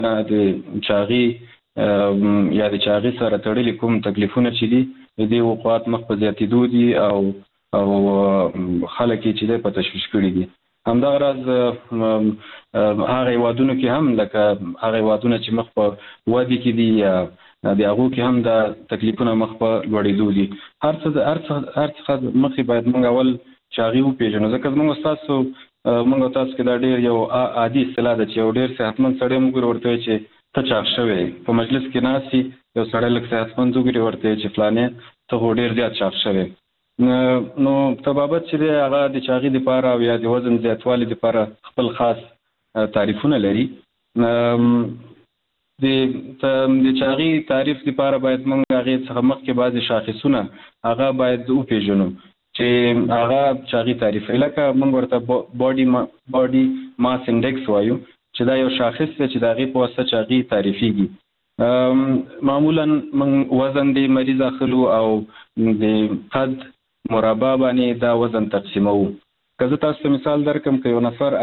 د چاغي یا د چاغي سره تړلي کوم تکلیفونه چې دي د دې وقات مخ په زیاتېدو دي او خلک چې د په تشویش کړي دي. همدغه راز هغه هیوادونو کې هم لکه هغه هیوادونه چې مخ په وادي کې دي یا د هغو کې هم د تکلیفونه مخ په لوړېدو دي. هر څه مخکې باید موږ اول چاغي وپېژنو، ځکه موږ تاسو کې دا ډېر یو عادي اصطلاح ده چې یو ډېر صحتمند سړی موږ ورته وایي چې ته چاغ شوی. په مجلس کې ناست یو سړی لږ صحتمند وګوري ورته وایي چې فلانې ته خو ډېر زیات چاغ شوی. نو طبابت چې دی هغه د چاغي دپاره او یا د وزن زیاتوالي دپاره خپل خاص تعریفونه لري. د چاغي تعریف دپاره باید موږ هغې څخه مخکې بعضې شاخصونه هغه باید وپېژنو چې هغه چاغي تعریف لکه موږ ورته باډي ماس انډیکس وایو چې دا یو شاخص دی چې د هغې په واسطه چاغي تعریفېږي. معمولا موږ وزن د مریض اخلو او د قد مربع باندې دا وزن تقسیموو. که زه تاسو ته مثال درکړم که یو نفر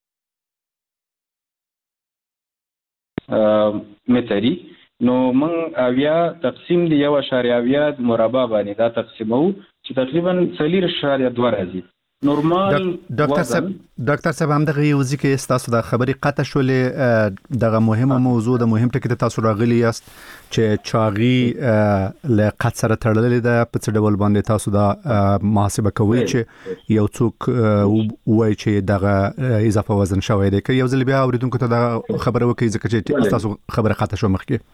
متري نو موږ 80 تقسیم د 1.80 مربع باندې دا تقسیموو چې تقریبا 4.2 راځي. نورمال ډاکټر صاحب همدغه یو ځکه تاسو د خبرې قطع شولې دغه مهمه موضوع د مهم ټکی ته تاسو راغلی یاست چې چاغي له قد سره تړلې ده. په څه ډول باندې تاسو دا محاسبه کوئ چې یو څوک وایي چې دغه اضافه وزن شوی دی؟ که یو ځل بیا اوریدونکو ته دا خبره وکړئ ځکه چې تاسو خبره قطع شو مخکې.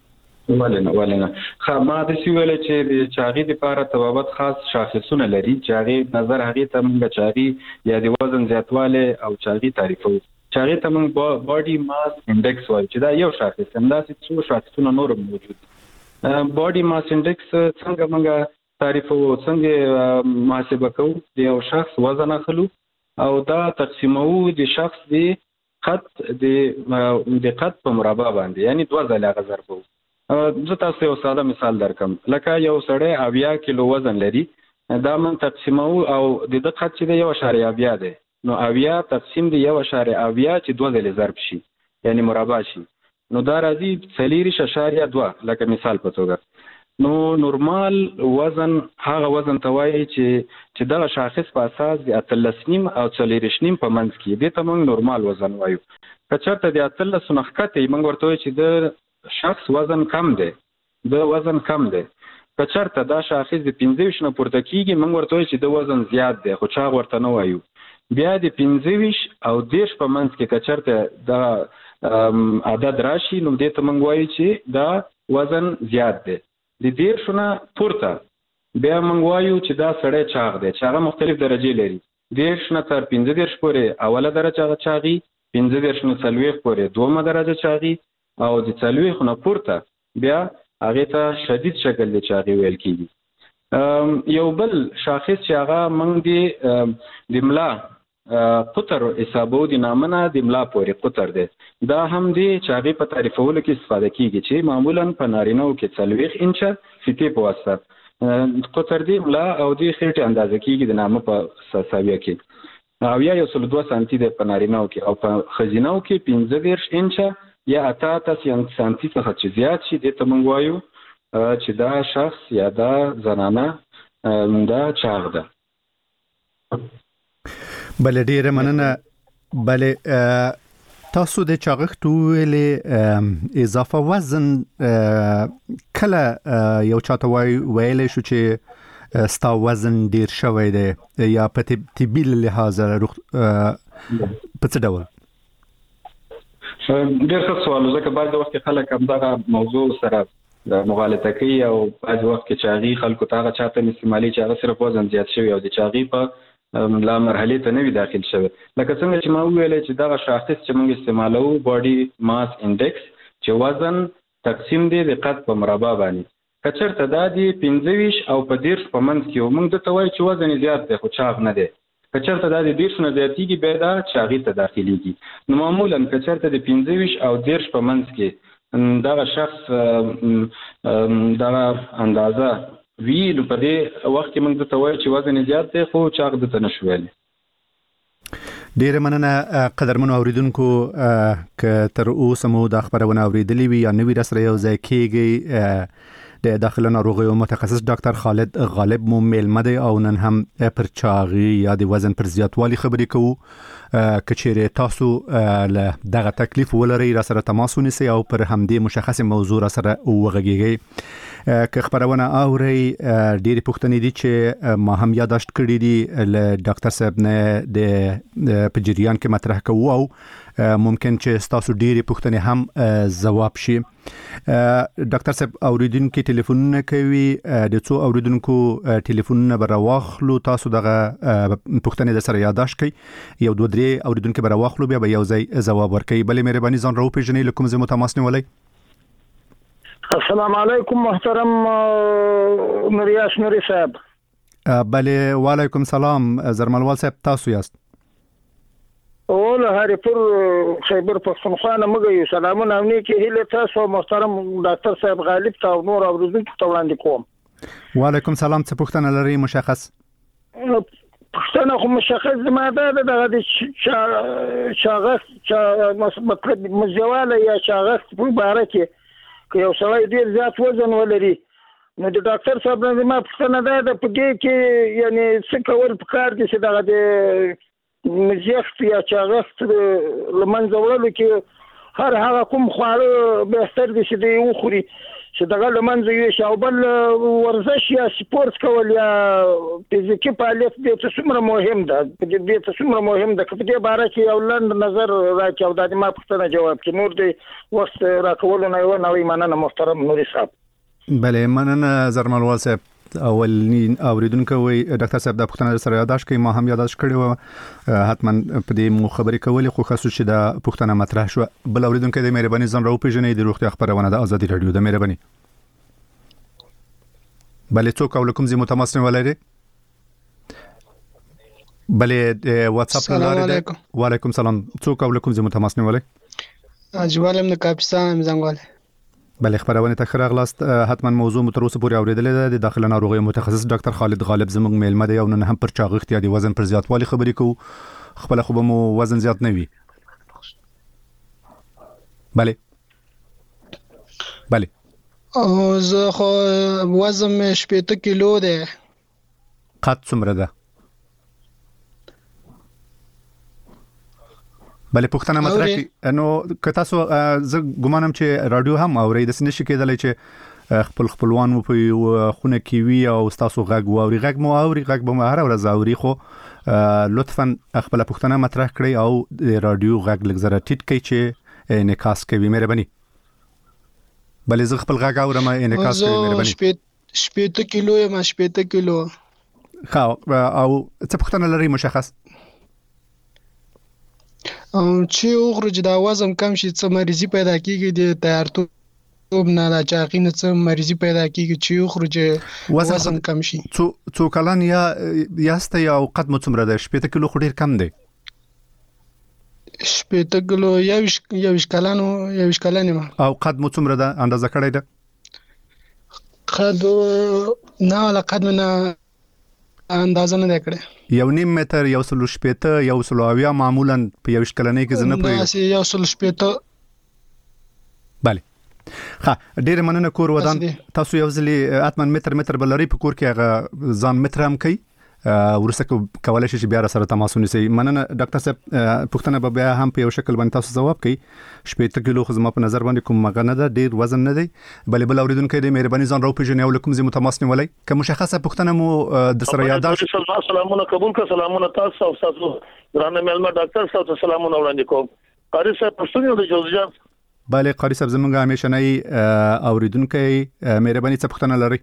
ولنه ما داسې ویلې چې د چاغي دپاره طبابت خاص شاخصونه لري چې هغې نظر هغې ته موږ چاغي یا د وزن زیاتوالی او چاغي تعریفوو. چاغي ته موږ باډي ماس انډیکس وایو چې دا یو شاخص. همداسې څو شاخصونه نور هم موجود دي. باډي ماس انډیکس څنګه موږ تعریفوو، څنګه محاسبه کوو؟ د یو شخص وزن اخلو او دا تقسیموو د شخص د قد په مربع باندې، یعنی 2 ځله هغه ضربوو. زه تاسو یو ساده مثال درکم. لکه یو سړی 80 کیلو وزن لري، دا من تقسیموو او د ده قد چې دی 1.80 دی. نو 80 تقسیم د 1.80 چې 2 ځلې ضرب شي یعنی مربع شي، نو دا راځي 4.2 لکه مثال په توګه. نو نورمال وزن هغه وزن ته وایي چې دغه شاخص په اساس د 13.5 او 4.5 په منځ کې دې ته موږ نورمال وزن وایو. که چېرته د 13 نه ښکته موږ ورته وایو چې د شخص وزن کم دی، د وزن کم دی. که چېرته دا شاخص د 15 نه پورته کېږي موږ ورته وایو چې د وزن زیات دی، خو چاغ ورته نه وایو. بیا د 15 او 10 په منځ کې که چېرته دا عدد راشي نو دې ته موږ وایو چې دا وزن زیات دی. د 10 نه پورته بیا موږ وایو چې دا سړی چاغ دی، چې هغه مختلف درجې لري. 10 نه تر 15 پورې اوله درجه چاغي، 15 نه 40 پورې دومه درجه چاغي، او د 40 نه پورته بیا هغې ته شدید شکل د چاغي ویل کېږي. یو بل شاخص چې هغه موږ د ملا قطر حسابو د نامه نه د ملا پورې قطر دی. دا هم د چاغي په تعریفولو کې استفاده کېږي چې معمولا په نارینه‌و کې 40 انچه فیتې په واسطه قطر د ملا او د خېټې اندازه کېږي د نامه په ساویه کې، او یا 102 سانتي دی په نارینه‌و کې، او په ښځینه‌و کې 15 انچه یا 88 سانتي څخه چې زیات شي دې ته موږ وایو چې دا شخص یا دا زنانه دا چاغ ده. بله ډیره مننه. بله تاسو د چاغښت ویلې اضافه وزن کله یو چاته ویلی شو چې ستا وزن ډیر شوی دی یا په طبي لحاظ په څه ډول؟ ډېر ښه سوال، ځکه بعضې وخت کې خلک همدغه موضوع سره مغالطه کوي او بعضې وخت کې چاغي خلکو ته هغه چاته استعمالي چې هغه صرف وزن زیات شوی او د چاغي په لا مرحلې ته نه وي داخل شوی. لکه څنګه چې ما وویلی چې دغه شاخص چې موږ استعمالوو باډي ماس انډیکس چې وزن تقسیم دی د قد په مربع باندې، که چېرته دا د 15 او په 10 په منځ کې موږ دته وایو چې وزن زیات دی خو چاغ نه دی. که چېرته دا د 10 نه زیاتېږي بیا دا چاغي ته داخلېږي. نو معمولا که چېرته د 15 او 10 په منځ کې دغه شخص دغه اندازه وي نو په دې وخت کې موږ دته وایو چې وزن زیات دی خو چاغ دته نشو ویلی. ډیر مننه قدرمنو اوریدونکو ک تر اوسه مو د خبرونه اوریدلې وي یا نوې رسره یو ځای کېږي د داخله ناروغیو متخصص ډاکټر خالد غالب مو میلمه دی او نن هم پر چاغي یا د وزن پر زیاتوالي خبرې کوو کچېره تاسو له دغه تکلیف ولري را سره تماس ونیسئ او پر همدې مشخص موضوع را سره وغږیږئ که خبرونه اوري ډېری پوښتنې دي چې ما هم یاداشت کړې دي له ډاکټر صاحب نه د په جریان کې مطرح کوو او ممکن چې تاسو ډېری پوښتنې هم ځواب شي. ډاکټر صاحب اوریدونکو ټلیفونونه کوي د څو اوریدونکو ټلیفونونه براواخلو تاسو دغه پوښتنې د سره یاداشت کړئ یو دوه درې اوریدونکو براواخلو بیا به یو ځای ځواب ورکړي. بلې مهرباني ځان راو پیژنئ لکه زموږ تماس نیولای. السلام علیکم محترم نوریاس نوری صاحب. بله وعلیکم سلام زرملوال صاحب تاسو یاست؟ اول هریپور خیبر پختونخوا نه موږ سلامونه او نیکی هیله تاسو محترم ډاکټر صاحب غالب ته نور اوریدونکو ته وړاندې کوم. وعلیکم سلام څه پوښتنه لرئ مشخص؟ پښتنه خو مشخص زما دغه د شاغښت مطلب مزواله یا شاغښت په باره کې که یو سړی ډیر زیات وزن ولري نو د ډاکټر صاحب نه ما پښتنه ده په دې کې یعنی څه کول پکار دي چې دغه د مزیخت یا شاغښت لمنځه وړلو کې هر هغه کوم خواړه بهتر دي چې دی وخوري چې دغه لمنځه یوسي او بل ورزش یا سپورت کول یا فزیکي فعالیت دې ته څومره مهم ده دې ته څومره مهم ده که په دې باره کې یو لنډ نظر راکړي او د ما پوښتنه جواب کړي نور دې وخت راکولو نه یوه نوې مننه محترم نوري صاحب. بله مننه زرملوال صاحب. اولین اوریدونکو وي ډاکټر صاحب د پښتنه سره یاداشت کوي ما هم یاداشت کړی و حتما په دې مو خبرې کولې خو خاصو چې د پښتنه مطرح شو. بل اوریدونکو د مهرباني ځان راو پیژنئ د روغتیا خبرونه د ازادي رادیو د مهرباني. بله څوک او کوم زی متماس نه ولري؟ بله د واتس اپ لاره ده. وعلیکم سلام څوک او کوم زی متماس نه ولري؟ اجوالم د کاپستان زنګواله. بله خبرونه ته راغلاست حتما موضوع مو تر اوسه پورې اوریدلې ده د داخله ناروغیو متخصص ډاکټر خالد غالب زموږ میلمه دی او نن هم پر چاغښت یا د وزن پر زیاتوالي خبرې کوو. خپل خو به مو وزن زیات نه وي. بله او زه خو وزن 70 کیلو ده. قد څومره ده؟ بله پښتنه مطرح کی نو که تاسو زه ګمانم چې رادیو هم اوري د سنشي کېدلای چې خپلوان مو په خونه کې وي او تاسو غږ واوري غږ مو اوري غږ به مو هر ورځ اوري خو لطفا خپل پښتنه مطرح کړئ او د رادیو غږ لږ زره ټیټ کړئ چې انعکاس کوي مهرباني. بله زه خپل غږ اورم انعکاس کوي مهرباني. 70 کیلو یم 70 کیلو. خا او څه پښتنه لري مشخص؟ چې اوغرج دا وزن کم شي څه مریضي پیدا کیږي د تیارتوب نه د چاقین څه مریضي پیدا کیږي چې اوغرج وزن کم شي. څو کلان یاست یا قد مو څومره ده؟ 70 کیلو خو ډیر کم دی. 70 کیلو یو کلان ما. او قد مو څومره ده اندازه کړی ده؟ قد نه ولا قد نه اندازه نه کړه. 1.5 متر 1.80 1.80 معمولا په 20 کلنې کې زنه په 1.80. بله ها ډیر مننه کور ودان تاسو یو ځلی اتمن متر بلری په کور کې هغه ځان متر هم کوي ورسره کولای شي چې بیا سره تماس ونیسي. مننه ډاکټر صاحب پښتنه به بیا هم په یو شکل باندې تاسو جواب کړئ. 70 کیلو خو زما په نظر باندې کوم مغه نه ده ډیر وزن نه دی. بل اوریدونکو د مهرباني ځان راو پیژنئ او کوم زی متماس نیولای که مشخصه پښتنه مو د سره یاداشت. سلامونه قبول کا سلامونه تاسو او تاسو درانه ملما ډاکټر صاحب ته سلامونه وړاندې کوم. قاری صاحب پښتون د جوزجان. بله قاری صاحب زمونږ همیشنۍ اوریدونکو مهرباني څه پښتنه لري؟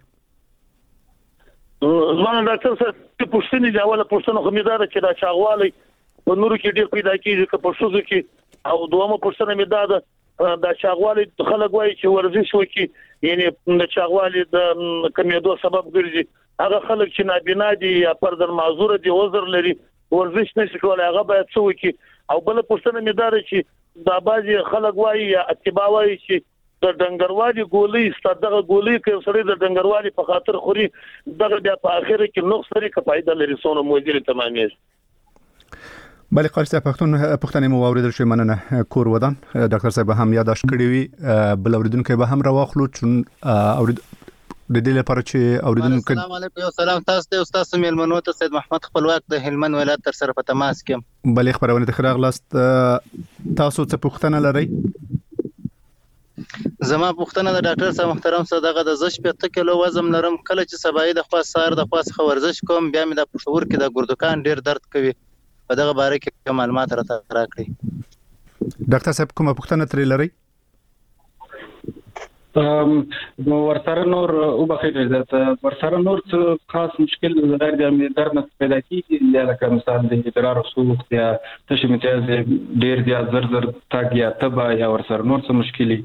زما ډاکټر صاحب پښتني دی اوله پښتنه خو مې دا چې دا چاغوالي په نورو کې ډیر پیدا کیږي که په شوزو کې او دومره پښتنه مې دا د چاغوالي خلک وایي چې ورزش وکړي یعنی د چاغوالي د کمیدو سبب ګرځي. هغه خلک چې نابینا دي یا پردر معذور دي عذر لري ورزش نشي کولای هغه باید څه وکړي. او بل پښتنه مې دا چې دا بعضي خلک وایي یا اتباع وایي چې د ډنګروالي ګولۍ ستدغه ګولۍ کې سړی د ډنګروالي په خاطر خوري دغه بیا په اخر کې نقص لري که فائدہ لري سونه موجوده تمامي. بله قاری صاحب پښتنې مو واوریدل شوې مننه کور ودان ډاکټر صاحب هم یاداشت کړی وي بل اوریدونکو به هم راواخلو چون اورید د دې لپاره چې اوریدونکو السلام علیکم یو سلام تاسو ته استاد میلمنو ته سید محمد خپلواک د هلمند ولایت تر سره په تماس کې بلې خبرونه ته راغلاست تاسو څه پوښتنه لرئ زما پوښتنه د ډاکټر صاحب محترم سره دغه د 15 کیلو وزن لرم کله چې سبای د خوا سار د خوا څخه ورزش کوم بیا مې د پښتور کې د ګردکان ډیر درد کوي په دغه باره کې معلومات راکړئ ډاکټر صاحب کومه پوښتنه ترې لرئ ورسره نور او بخیر ورسره نور څه خاص مشکل غیر د درد پیدا کیږي یا لکه مثال د ادرار سوخت یا تشمیتاز ډیر زر تاګ یا تبا یا ورسره نور څه مشکلي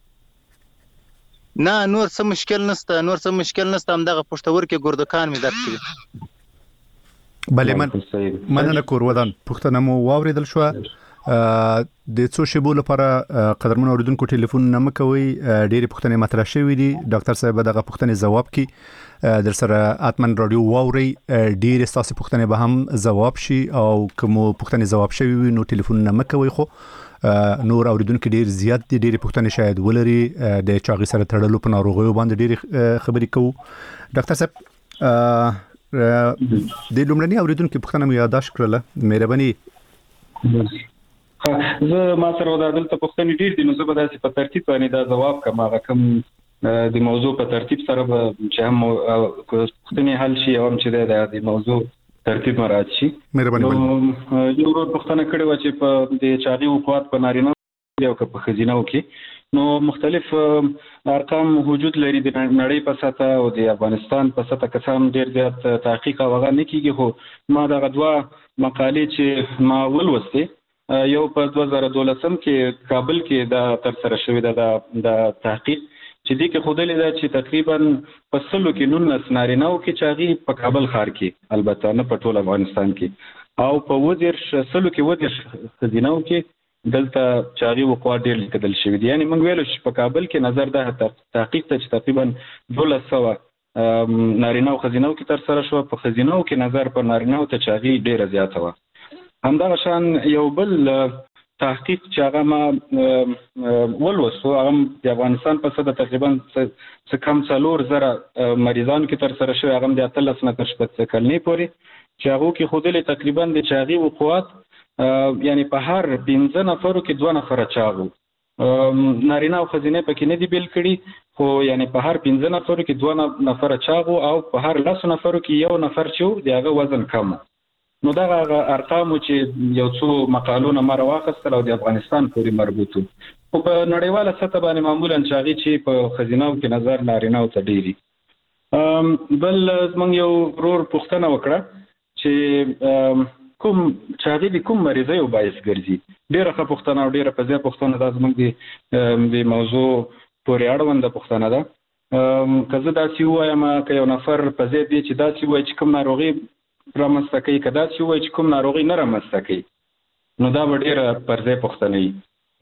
نه نور څه مشکل نشته هم دغه پښتور کې ګردکان مې درد کوي بلې مننه کور ودان پښتنه مو واوریدل شو د څو شیبو لپاره قدرمن اوریدونکو ټلیفون نه مکوي ډېری پوښتنې مطرح شوې دي ډاکټر صاحب دغه پوښتنې جواب کړي در سره اتمن رادیو واوري ډېری تاسو پوښتنې به هم جواب شي او کوم پوښتنې جواب شوي وي نو ټلیفون نه مکوي خو نور اوریدونکو ډېر زیات دي ډېری پوښتنې شاید ولري د چاغي سره تړلو په ناروغیو باندې ډېری خبرې کوو ډاکټر صاحب د لومړني اوریدونکو پوښتنه مې یاداش کړله مهرباني زه ما سره دلته پوښتنې ډېر دي نو زه به داسې په ترتیب باندې دا جواب کوم هغه کوم د موضوع په ترتیب سره به چې هم پوښتنې حل شي او هم چې د موضوع ترتیب مراعات شي مهرباني یو ورور پوښتنه کړې و چې په د چاغي وقوات په نارینه او په ښځینه کې نو مختلف ارقام وجود لري د نړۍ په سطح او د افغانستان په سطح کسان ډېر زیات تحقیق او غوښتنه نه کیږي خو ما دغه دوه مقالې چې ما ولوستې یو په 2012 کې کابل کې دا تر سره شوې ده د تحقیق چې دې کې خودلې ده چې تقریبا په سلو کې 19 نارینه او کې چاغي په کابل ښار کې البته نه په ټول افغانستان کې او په وزیر سلو کې ودې خزینو کې دلته چاغي وقوع ډېر لیکل شوی دی یعنی موږ ویل چې په کابل کې نظر ده تحقیق ته چې تقریبا 1200 نارینه او خزینو کې تر سره شو په خزینو کې نظر په نارینه او ته چاغي ډېر زیاته و همدغه شان یو بل تحقیق چې هغه ما ولوسو هغه د افغانستان په سطح تقریبا څه کم 4000 مریضان کې تر سره شوی هغه د 13 نه تر 15 کلنې پورې چې هغه کې خودلې تقریبا د چاغي وقوعات یعنی په هر 15 نفرو کې 2 نفر چاغو نارینه او خزینه پکې نه دی بیل کړي خو یعنی په هر 15 نفرو کې 2 نفر چاغو او په هر 10 نفرو کې یو نفر چې دغه وزن کم نو دا ارقام چې یو څو مقالونه مره واخستل او د افغانستان پورې مربوط او په نړیواله سطح باندې معمولا چاغي چې په خزینه کې نظر نارینه او تډيري بل موږ یو رور پوښتنه وکړه چې کوم چاغي د کوم مریضي او باعث ګرځي ډیره ښه پوښتنه او ډیره په ځای پوښتنه ده زموږ د موضوع پورې اړوند پوښتنه ده کله دا چې وایم که یو نفر په ځای دی چې دا چې وایي چې کوم ناروغي رامنځته کوي کدا چې وایي چې کوم ناروغي نه رامنځته کوي نو دا ډیره پر ځای پوښتنه وي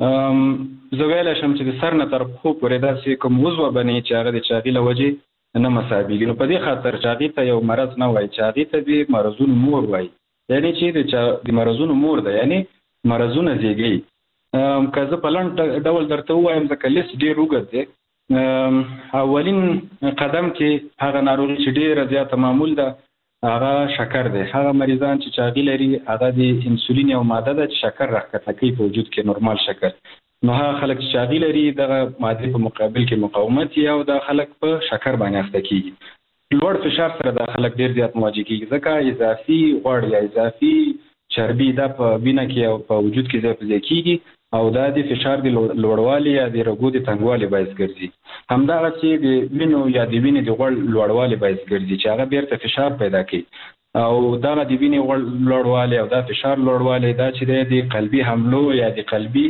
زه ویلی شم چې د سر نه تر پښو پورې داسې کوم عضو بني چې هغه د چاغي له وجې نه مسابقي نو په دې خاطر چاغي ته یو مرض نه وایي چاغي ته د مرضونو مور وایي یعنی چې د مرضونو مور ده یعنی مرضونه زیږي که زه په لنډ ډول درته ووایم ځکه لیست ډېر اوږد دی اولین قدم کې هغه ناروغي چې ډېره زیاته معمول ده هغه شکر دی هغه مریضان چې چاغي لري هغه د انسولین یو ماده ده چې شکر راښکته کوي په وجود کې نورمال شکر نو هغه خلک چې چاغي لري دغه ماده په مقابل کې مقاومت یا او د خلک په شکر باندې اخته کیږي لوړ فشار سره د خلک ډیر زیات مواجه کیږي ځکه اضافي غوړ یا اضافي چربي د په وینه کې او په وجود کې ځای کیږي او دا د فشار د لوړوالي یا د رګو د تنګوالي باعث ګرځي همدغه چې د وینو یا د وینې د غوړ لوړوالي باعث ګرځي چې هغه بیرته فشار پیدا کوي او دا د وینې غوړ لوړوالي او دا فشار لوړوالي دا چې د قلبي حملو یا د قلبي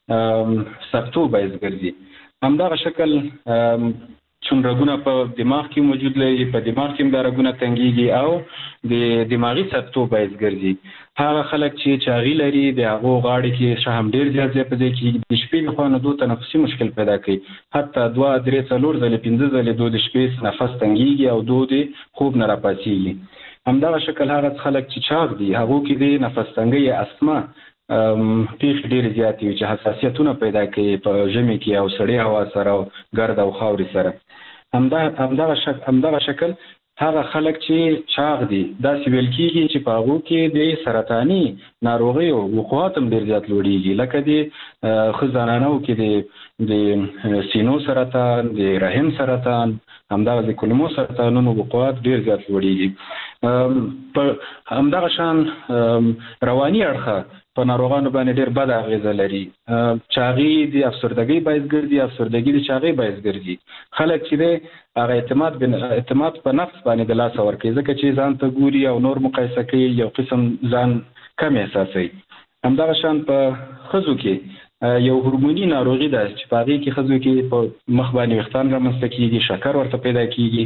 سکتو باعث ګرځي همدغه شکل چون رګونه په دماغ کې موجود لري په دماغ کې دا رګونه تنګيږي او د دماغي سکتو باعث ګرځي هغه خلک چې چاغي لري د هغه غاړې کې شهم ډیر زیات پدې کې د شپې په خونه دوه تنفسي مشکل پیدا کوي حتی 2 3 4 ځله 15 ځله د شپې نفس تنګيږي او د خوب نه راپاسيږي همدغه شکل هغه خلک چې چاغ دي هغه کې د نفس تنګي اسما پیښ ډیر زیات وي چې حساسیتونه پیدا کوي په ژمي کې او سړې هوا سره او ګرد او خاوري سره. همدغه شکل هغه خلک چې چاغ دي دا ویل کېږي چې په هغو کې د سرطاني ناروغیو وقوعات هم ډېر زیات لوړېږي، لکه د ښه زنانو کې د سینو سرطان، د رحم سرطان، همدغه د کولمو سرطانونو وقوعات ډېر زیات لوړېږي. په همدغه شان رواني اړخه په ناروغانو باندې ډېر بد اغیزه لري. چاغي د افسردګۍ باعث ګرځي، افسردګي د چاغۍ باعث ګرځي. خلک چې دی هغه اعتماد په نفس باندې د لاسه ورکوي، ځکه چې ځان ته ګوري او نور مقایسه کوي، یو قسم ځان کم احساسوي. همدغه شان په ښځو کې یو هورموني ناروغي ده چې په هغې کې ښځو کې په مخ باندې ویښتان رامنځته کېږي، شکر ورته پیدا کېږي،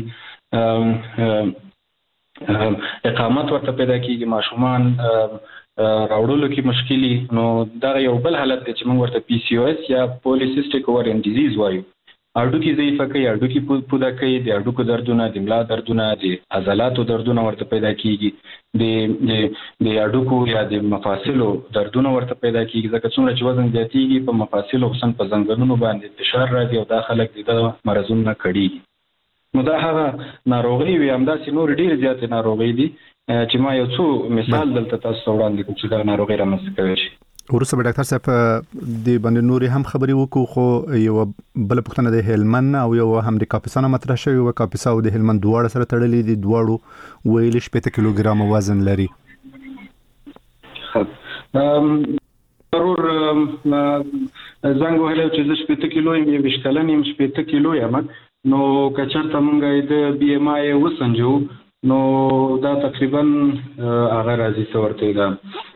اقامت ورته پیدا کېږي، ماشومان راوړلو کې مشکلي. نو دغه یو بل حالت دی چې موږ ورته PCOS یا پولیسیسټیک اووریان ډیزیز وایو. هډوکي ضعیفه کوي، هډوکي پوده کوي، د هډوکو دردونه، د ملا دردونه، د عضلاتو دردونه ورته پیدا کېږي، د هډوکو یا د مفاصلو دردونه ورته پیدا کېږي، ځکه څومره چې وزن زیاتېږي په مفاصلو خصوصا په زنګنونو باندې فشار راځي او دا خلک د دغه مرضونو نه کړېږي. نو دا هغه ناروغي وي. همداسې نور ډېرې زیاتې ناروغۍ دي چې ما یو څو مثال دلته تاسو ته وړاندې کړم چې دا ناروغي رامنځته کوي شي. وروسته به ډاکټر صاحب د باندې نورې هم خبرې وکړو، خو یو بل پوښتنه د هلمند او یو هم د کاپیسا مطرح شوی و. کاپیسا او د هلمند دواړه سره تړلې دي، دواړو ویل 80 کیلوګرام وزن لري. ضرور زنګ وهلی چې زه 80 کیلو یم، 20 کلن یم، 80 کیلو یم. نو که چېرته موږ د BMI وسنجو نو دا تقریبا هغه راځي څه ورته ده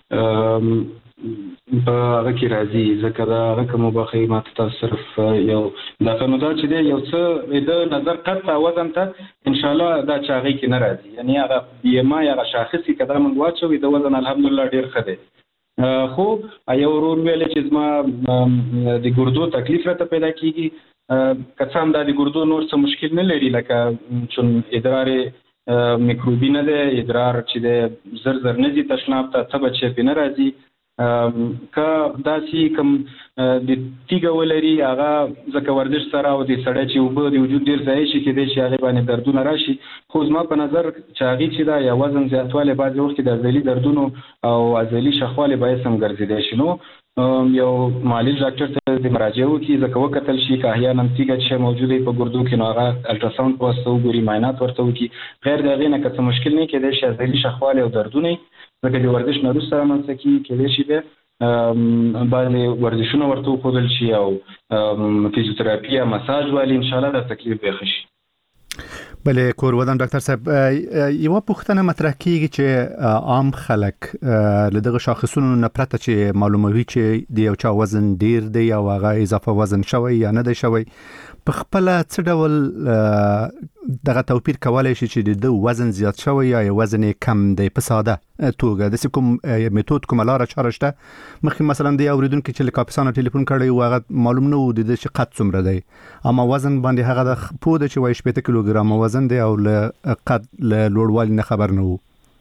په هغه کې راځي، ځکه دا هغه که مباخي ماته تاسو صرف یو دغه نو دا چې دی یو څه د نظر قطع وزن ته انشاءالله دا چې هغې کې نه راځي. یعنې هغه BMI هغه شاخص کې که دا موږ واچوي د وزن الحمدلله ډېر ښه دی. خو یو ورور ویلی چې زما د ګردو تکلیف راته پیدا کېږي، که څه هم دا د ګردو نور څه مشکل نه لري، لکه چون ادرار میکروبي نه دی، ادرار چې دی زر نه ځي تشناب ته، څه به چې پې نه راځي. که داسې کوم د تیږه ولري هغه ځکه ورزش سره او د سړی چې اوبه د وجود ډېر ضایع شي کېدای شي هغې باندې دردونه راشي. خو زما په نظر چې هغې چې دا یا وزن زیاتوالی بعضې وخت کې د عضلي دردونو او عضلي شخوالي باعث هم ګرځېدی شي. نو یو معالج ډاکټر ته د مراجعه وکړي، ځکه وکتل شي که احیانا تیږه چې موجوده په ګردو کې نو هغه الټراساونډ په واسطه وګوري، معاینات ورته وکړي. غیر د هغې نه که څه مشکل نه کېدای شي عضلي شخوالی او دردونه ځکه د ورزش نه وروسته رامنځته کېږي، کېدای شي بیا بعضې ورزشونه ورته وښودل شي او فزیوتراپي یا مساج والي انشاءالله دا تکلیف به ښه شي. بله کور ودان ډاکټر صاحب، یو پوښتنه مطرح کیږي چې عام خلک له دغه شاخصونو نه پرته چې معلوموي چې د یو چا وزن ډیر دی او هغه اضافه وزن شوی یا نه دی شوی، په خپل څه ډول دغه توپیر کولای شي چې د وزن زیات شوی یا وزن کم دی په ساده توګه؟ د کوم میتود کومه لاره چاره شته؟ مخکې مثلا د اوریدونکو چې له کاپیسا ټلیفون کړی و هغه معلوم نه و د دې چې قد څومره دی، اما وزن باندې هغه د پوده چې وایي 80 کیلوګرام وزن دی او له قد له لوړوالي نه خبر نه و.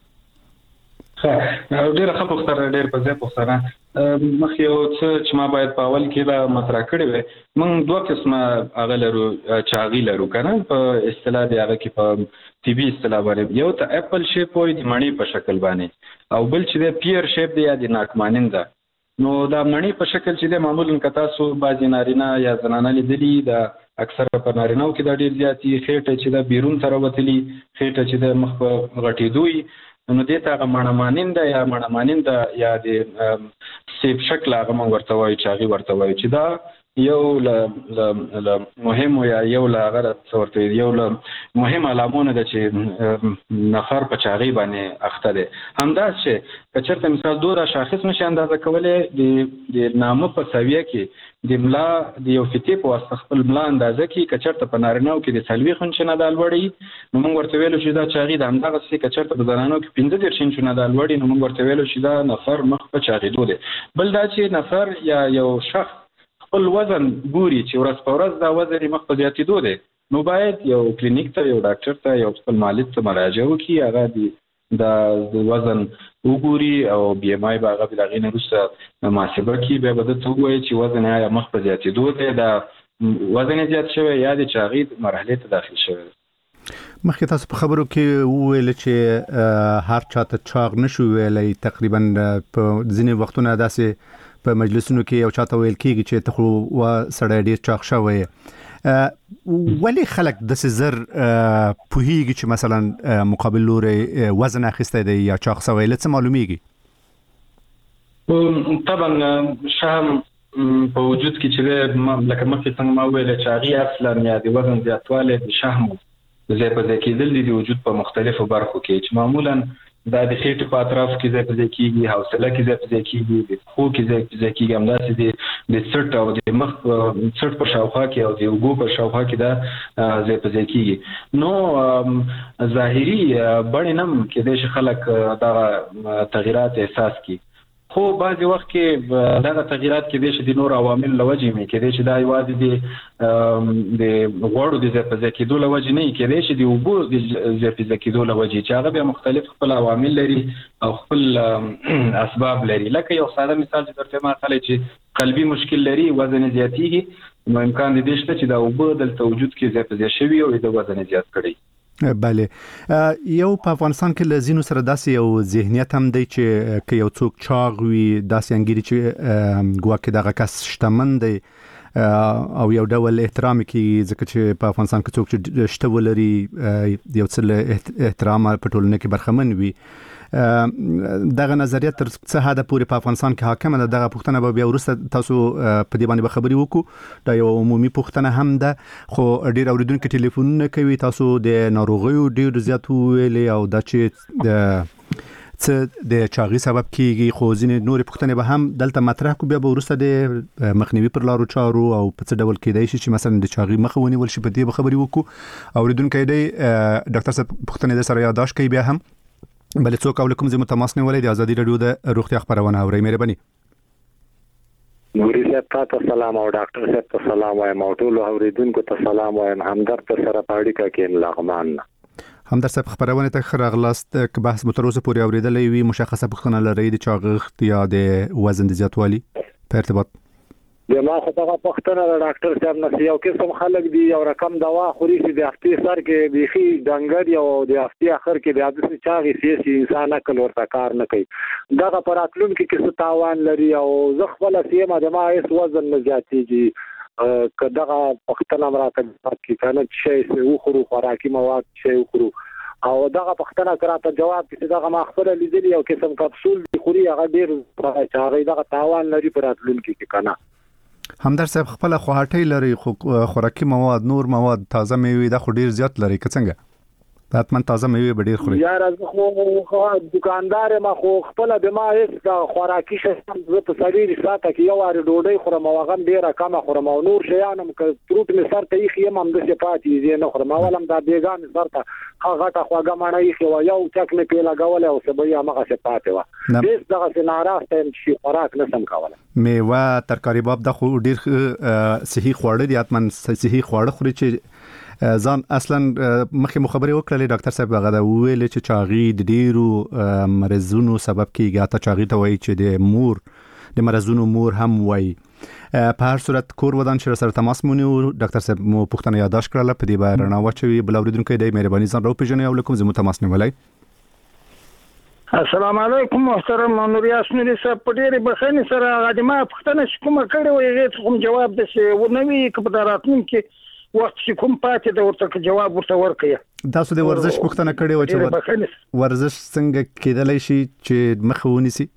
ډېره ښه پوښتنه، ډېر په ځای پوښتنه. مخکې یو څه چې ما باید په اول کې دا مطرح کړی وی، موږ دوه قسمه هغه لرو، چاغي لرو که نه په اصطلاح د هغه کې په طبي اصطلاح باندې. یو ته اپل شیپ وایي د مڼې په شکل باندې، او بل چې دی پیر شیپ دی یا د ناک ماننده. نو دا مڼې په شکل چې دی معمولا که تاسو بعضې نارینه یا زنانه لیدلي، دا اکثره په نارینهو کې دا ډېر زیات وي، خېټه چې ده بیرون ته راوتلي، خېټه چې ده مخ په غټېدو وي، نو دې ته هغه مڼه ماننده یا مڼه ماننده یا د سیب شکل هغه موږ ورته وایو چې هغې ورته وایو چې دا یو له مهمو یا یو له هغه څه ورته وایي یو له مهم علامونه ده چې نفر په چاغۍ باندې اخته دی. همداسې چې که چېرته مثال دوه شاخص نشي اندازه کولی، د نامه په سویه کې د ملا د یو فتې په واسطه خپل ملا اندازه کړي. که چېرته په نارینهو کې د 40 انچه نه دا لوړ وي نو موږ ورته ویلو چې دا چاغي ده. همدغسې که چېرته په زنانو کې 15 انچه نه دا لوړ وي نو موږ ورته ویلو چې دا نفر مخ په چاغېدو دی. بل دا چې نفر یا یو شخص خپل وزن ګوري چې ورځ په ورځ دا وزن یې مخ په زیاتېدو دی، نو باید یو کلینیک ته، یو ډاکټر ته، یو خپل معالج ته مراجعه وکړي، هغه د د وزن وګوري او بي ام آی باغه بلغې نه وروسته محاسبه کوي بیا به د وایي چې وزن یا مخ په زیاتېدو دی د وزن زیات شوی یا د چاغي مرحله ته داخل شوی. مخکې تاسو په خبرو کې وویل چې هر چاته چاغ نشو ویلای تقریبا په ځینې وختونو داسې په مجلسونو کې یو چاته ویل کېږي چې ته خو سړی ډېر چاغ شوی ولی خلک د سزر پوهیږي چې مثلا مقابل لوري وزن اخیسته دی یا چاغ شوی لڅ معلومیږي؟ طبعا شهم په وجود کې چې لکه مخکې څنګه ما ویل چې هغه اصلا یا د وزن زیاتواله د شهم زي په ځکه د وجود په مختلفو برخو کې چې معمولا دا د خېټې په اطراف کې ځای په ځای کېږي، حوصله کې ځای په ځای کېږي، د خو کې ځای په ځای کېږي، همداسې د سټ او د مخ سټ په شاوخوا کې او د اوږو په شاوخوا کې دا ځای په ځای کېږي. نو ظاهري بڼې نم کې د خلک دا تغیرات احساس کوي، خو بعضی وخت کې دا تغیرات کې د نور عوامل لوجې مې کې چې دا یوازې د غوړو د ځپځ کېدو لوجې نه کې چې د اوبو د ځپځ کېدو لوجې چې هغه به مختلف خپل عوامل لري او خپل اسباب لري. لکه یو ساده مثال چې درته ما خلک چې قلبي مشکل لري، وزن زیاتېږي، نو امکان دی چې دا اوبو د وجود کې ځپځ شوی او د وزن زیات کړي. بله یو په افغانستان کې لزینو سره داسې یو ذهنیت هم دی چې که یو څوک چاغ وي داسې انګیري چې ګواکې دغه کس شتمن دی او یو ډول احترام کې ځکه چې په افغانستان کې څوک چې شته ولري یو څه احترام په ټولنه کې برخمن وي. دغه نظریه تر څه حد پورې په افغانستان کې حاکمه ده؟ دغه پوښتنه به بیا وروسته تاسو په دې باندې خبرې وکړو. دا یو عمومي پوښتنه هم ده، خو ډیر اوریدونکو ټلیفونونه کوي، تاسو د ناروغیو ډیر زیات ویلي او دا چې څه د چاغي سبب کیږي، خو ځینې نورې پوښتنې به هم دلته مطرح کو، بیا به وروسته د مخنیوي پر لارو چارو او په څه ډول کېدای شي چې مثلا د چاغي مخه ونیول شي، په دې به خبرې وکړو. اوریدونکو دی ډاکټر صاحب پوښتنې در سره یادداشت کوي بیا هم بلې څوک او کوم ځای متماس نه ولې د ازادي رادیو د روغتیا خبرونه اوري. مهرباني. نوري صاحب ته سلام او ډاکټر صاحب ته سلام وایم او ټول اوریدونکو ته سلام وایم. همدرد سره پاړیکا کې لغمان. همدرد صاحب خبرونه ته خراغلاست که بحث متروسه پوری اوریدلې وي مشخصه پوښتنه لري د چاغښت یا د وزن د زیاتوالي په ارتباط؟ ما خو هغه پښتنه د ډاکټر صاحب نه یو قسم خلک دي یو رقم دوا خوري چې د هفتې سر کې بيخي ډنګر یو د هفتې اخر کې د عادت چاغي سیاسي انسان عقل ورته کار نه کوي. دغه پراتلون کې څه تاوان لري او زه خپل سیمه د ما هیڅ وزن نه زیاتېږي که دغه پښتنه مراته کې کنه چې وخورو خوراکي مواد چې وخورو او دغه پښتنه کراته جواب چې دغه ما خپل لیدلی یو قسم کپسول خوري هغه ډیر چاغي دغه تاوان لري پراتلون کې کنه. همدرد صاحب خپل خواهټي لري خو خوراکي مواد نور مواد تازه میوه د خو ډیر زیات لري که څنګه؟ حتما تازه میوه به ډیر خوري. یار خو دکاندار ما خو خپل د ما هیڅ خوراکي شي زه په سړي ساته کې یو واره ډوډۍ خورم او هغه ډیره کم خورم او نور شیانم که تروت می سر ته یې یم هم د صفاتي زه نه خورم ولم دا بیگان سر ته هغه ته خواګه مړی خو یو چک نه پیلا غول او سبیا مغه صفات و هیڅ دغه ناراسته شي خوراک نسم کوله. میوه ترکاری باب د خو ډیر صحي خواړه دي، حتما صحي خواړه خوري چې ځان اصلا مخکې مخابره وکړلې ډاکټر صاحب هغه دا ویل چې چاغي د ډیرو مرزونو سبب کیږي، حتی چاغي ته وایي چې د مور د مرزونو مور هم وایي. په هر صورت کور ودان چې سره تماس مونږ ډاکټر صاحب مو پوښتنه یادداشت کړله په دې باندې رڼا واچوي. بل اوریدونکو دی مهرباني ځان راوپېژنئ او کوم زموږ تماس نیولای. السلام علیکم محترم نوریاس نوري صاحب، په ډېرې بخښنې سره هغه ما پوښتنه چې کومه کړې وه هغې کوم جواب داسې ونه وي که په راتلونکي وخت چې کوم پاتې د ورته جواب ورته ورکړي. تاسو د ورزش پوښتنه کړې وه چې ورزش څنګه کېدلی شي چې مخه ونیسي؟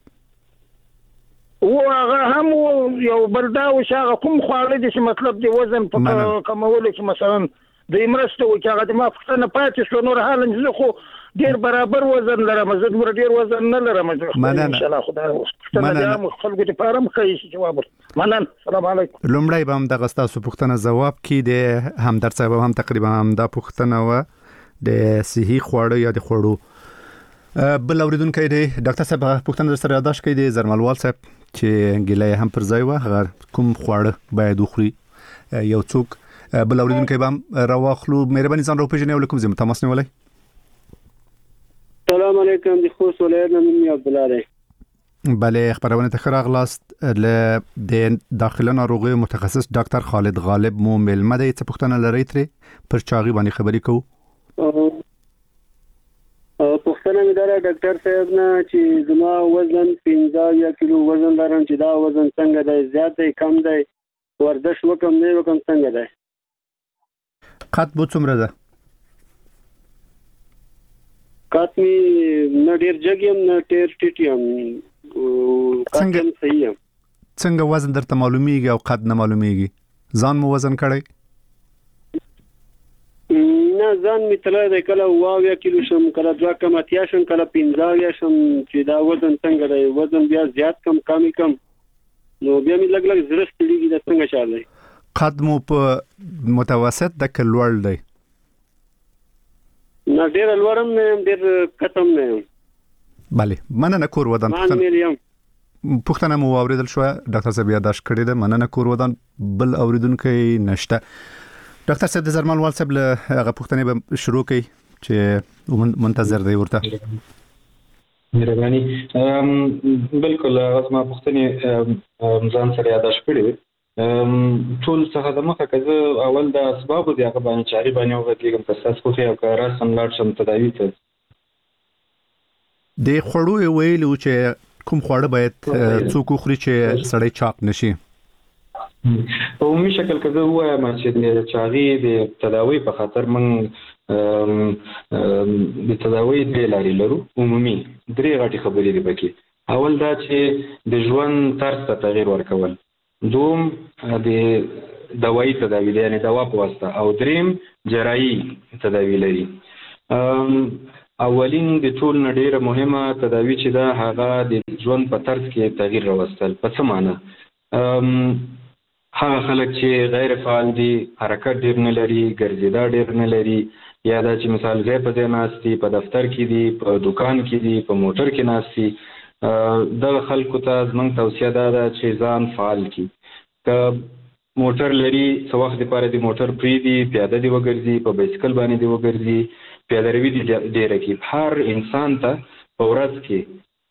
هغه هم یو بل دا و چې هغه کوم خواړه دي چې مطلب د وزن په کمولو کې مثلا د مرسته وکړي. هغه د ما پوښتنه پاتې شوه. نور حالا زه خو ډیر برابر وزن لرم، زه دومره ډیر وزن نه لرم ان شاء الله. خدای پښتنه خلکو ته پارم کوي جواب. منن. السلام علیکم. لومړی به هم دغه تاسو پوښتنه جواب کی د همدرد صاحب هم تقریبا هم دا پوښتنه و د صحي خواړه یا د خوړو. بل اوریدونکو دی ډاکټر صاحب پوښتنه سره یادداشت کړي دی زرملوال صاحب چې ګیلې هم پر ځای و هغه کوم خواړه باید وخوري یو څوک. بل اوریدونکو به هم راواخلو. مهرباني ځان راوپېژنئ او کوم ځای تماس نیولای. السلام علیکم علیکم د خوست ولایت نه مې عبدالله دی. بله خبرونه ته راغلاست له د داخله ناروغي متخصص ډاکټر خالد غالب مو ملمه دی څه پوښتنه لرئ ترې پر چاغي باندې خبرې کوو. پوښتنه مې دا ډاکټر صاحب نه چې زما وزن 15 کیلو وزن لرم چې دا وزن څنګه دی زیات دی کم دی ورزش وکم نه وکم څنګه دی. قد مو څومره ده؟ قد مې نه ډیر جګ یم نه ډیر ټیټ یم څنګه وزن درته معلومیږي او قد نه معلومیږي؟ ځان مو وزن کړی؟ نه ځان می تلای دی کله 20 کیلو شم کله 2 کم اتیا شم کله 15 شم چې دا وزن څنګه دی وزن بیا زیات کم کمی کم نو بیا می لګ زرست دیږي دا څنګه چاله. قد مو په متوسط د کلوړ دی؟ نه ډیر لوړم نه ډیر کتم نه. بله مننه کور ودان پوښتنه مو اوریدل شو ډاکټر صاحب یاداش کړی ده مننه کور ودان بل اوریدونکو نشته. ډاکټر صاحب د زرمال وال صاحب له هغه پوښتنې به شروع کړي چې منتظر دی ورته. مهرباني بالکل ما پوښتنې ځان سره یاداش کړی ټول څه د مخه کزه اول د اسباب دی هغه باندې چاري باندې وغږیږم که تاسو خو یو کار سم لاړ شم تداوی ته د خوړو ویلو چې کوم خواړه باید څوک خوري چې سړی چاق نشي. په عمومي شکل کزه وایم چې د چاغي د تداوی په خاطر من د تداوی د لاري لرو عمومي درې غټي خبرې دي پکې. اول دا چې د ژوند طرز ته تغییر ورکول، دوم د دوايي تداوی دی یعنی دوا په واسطه، او دریم جراحي تداوی لري. اولین د ټول نه ډیره مهمه تداوی چې دا هغه د ژوند په طرز کې تغییر راوستل. په څه معنی؟ هغه خلک چې غیر فعال دي، حرکت ډیر نه لري، ګرځېدا ډیر نه لري، یا دا چې مثال ځای په ځای ناستي، په دفتر کې دي، په دکان کې دي، په موټر کې ناستي، دغه خلکو ته زموږ توصیه دا ده چې ځان فعال کړي. که موټر لري څه وخت لپاره د موټر پریږدي، پیاده دی وګرځي، په بایسکل باندې دی وګرځي، پیاده روي دی ډیره کې. هر انسان ته په ورځ کې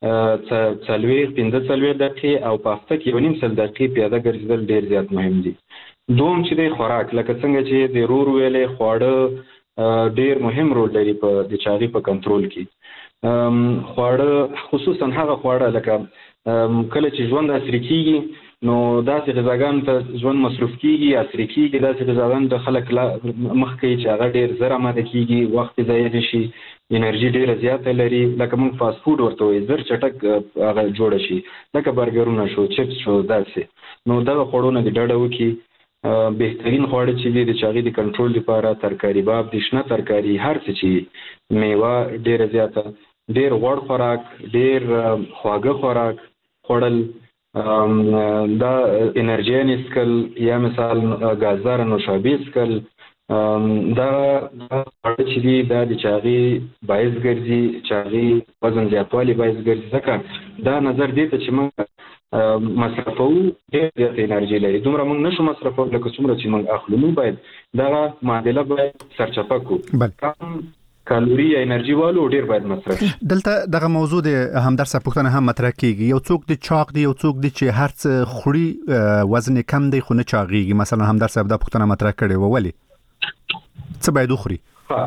45 دقیقې او په هفته کې 1.5 دقیقې پیاده ګرځېدل ډیر زیات مهم دي. دوم چې د خوراک لکه څنګه چې د رور ویلې خواړه ډیر مهم رول لري په د چاغي په کنټرول کې. خواړه خصوصا هغه خواړه لکه کله چې ژوند عصري کیږي نو داسې غذاګانو ته ژوند مصروف کیږي، عصري کیږي، داسې غذاګانو ته خلک مخ کوي چې هغه ډیر زر آماده کیږي، وخت ضایع شي، انرژي ډیره زیاته لري. لکه موږ فاست فود ورته وایي، زر چټک هغه جوړ شي، لکه برګرونه شو، چپس شو، داسې. نو دغه خوړونه د ډډه وکړي. بهترین خواړه چې دي د چاغي د کنټرول لپاره ترکاري باب دي، شنه ترکاري، هر څه چې میوه ډیره زیاته، ډیر غوړ خوراک، ډیر خواږه خوراک خوړل، دا انرژي اسکل یا مثال غازدار نوشابې اسکل، دا چې دی دا د چاغي باعث ګرځي، چاغي وزن زیاتوالی باعث ګرځي. ځکه دا نظر دی ته چې موږ مصرفو ډېر زیات انرژي لري، دومره موږ نشو مصرفو لکه څومره چې موږ اخلو. نو باید دغه معادله باید سرچپه کړو، کم کالوري یا انرژي والو ډیر باید مصرف. دلته دغه موضوع د همدرد صاحب پوښتنه هم مطرح کیږي، یو څوک د چاق دی، یو څوک دی چې هر څه خوري وزن کم دی خو نه چاغيږي. مثلا همدرد صاحب دا پوښتنه مطرح کړې و ولې څه باید وخوري؟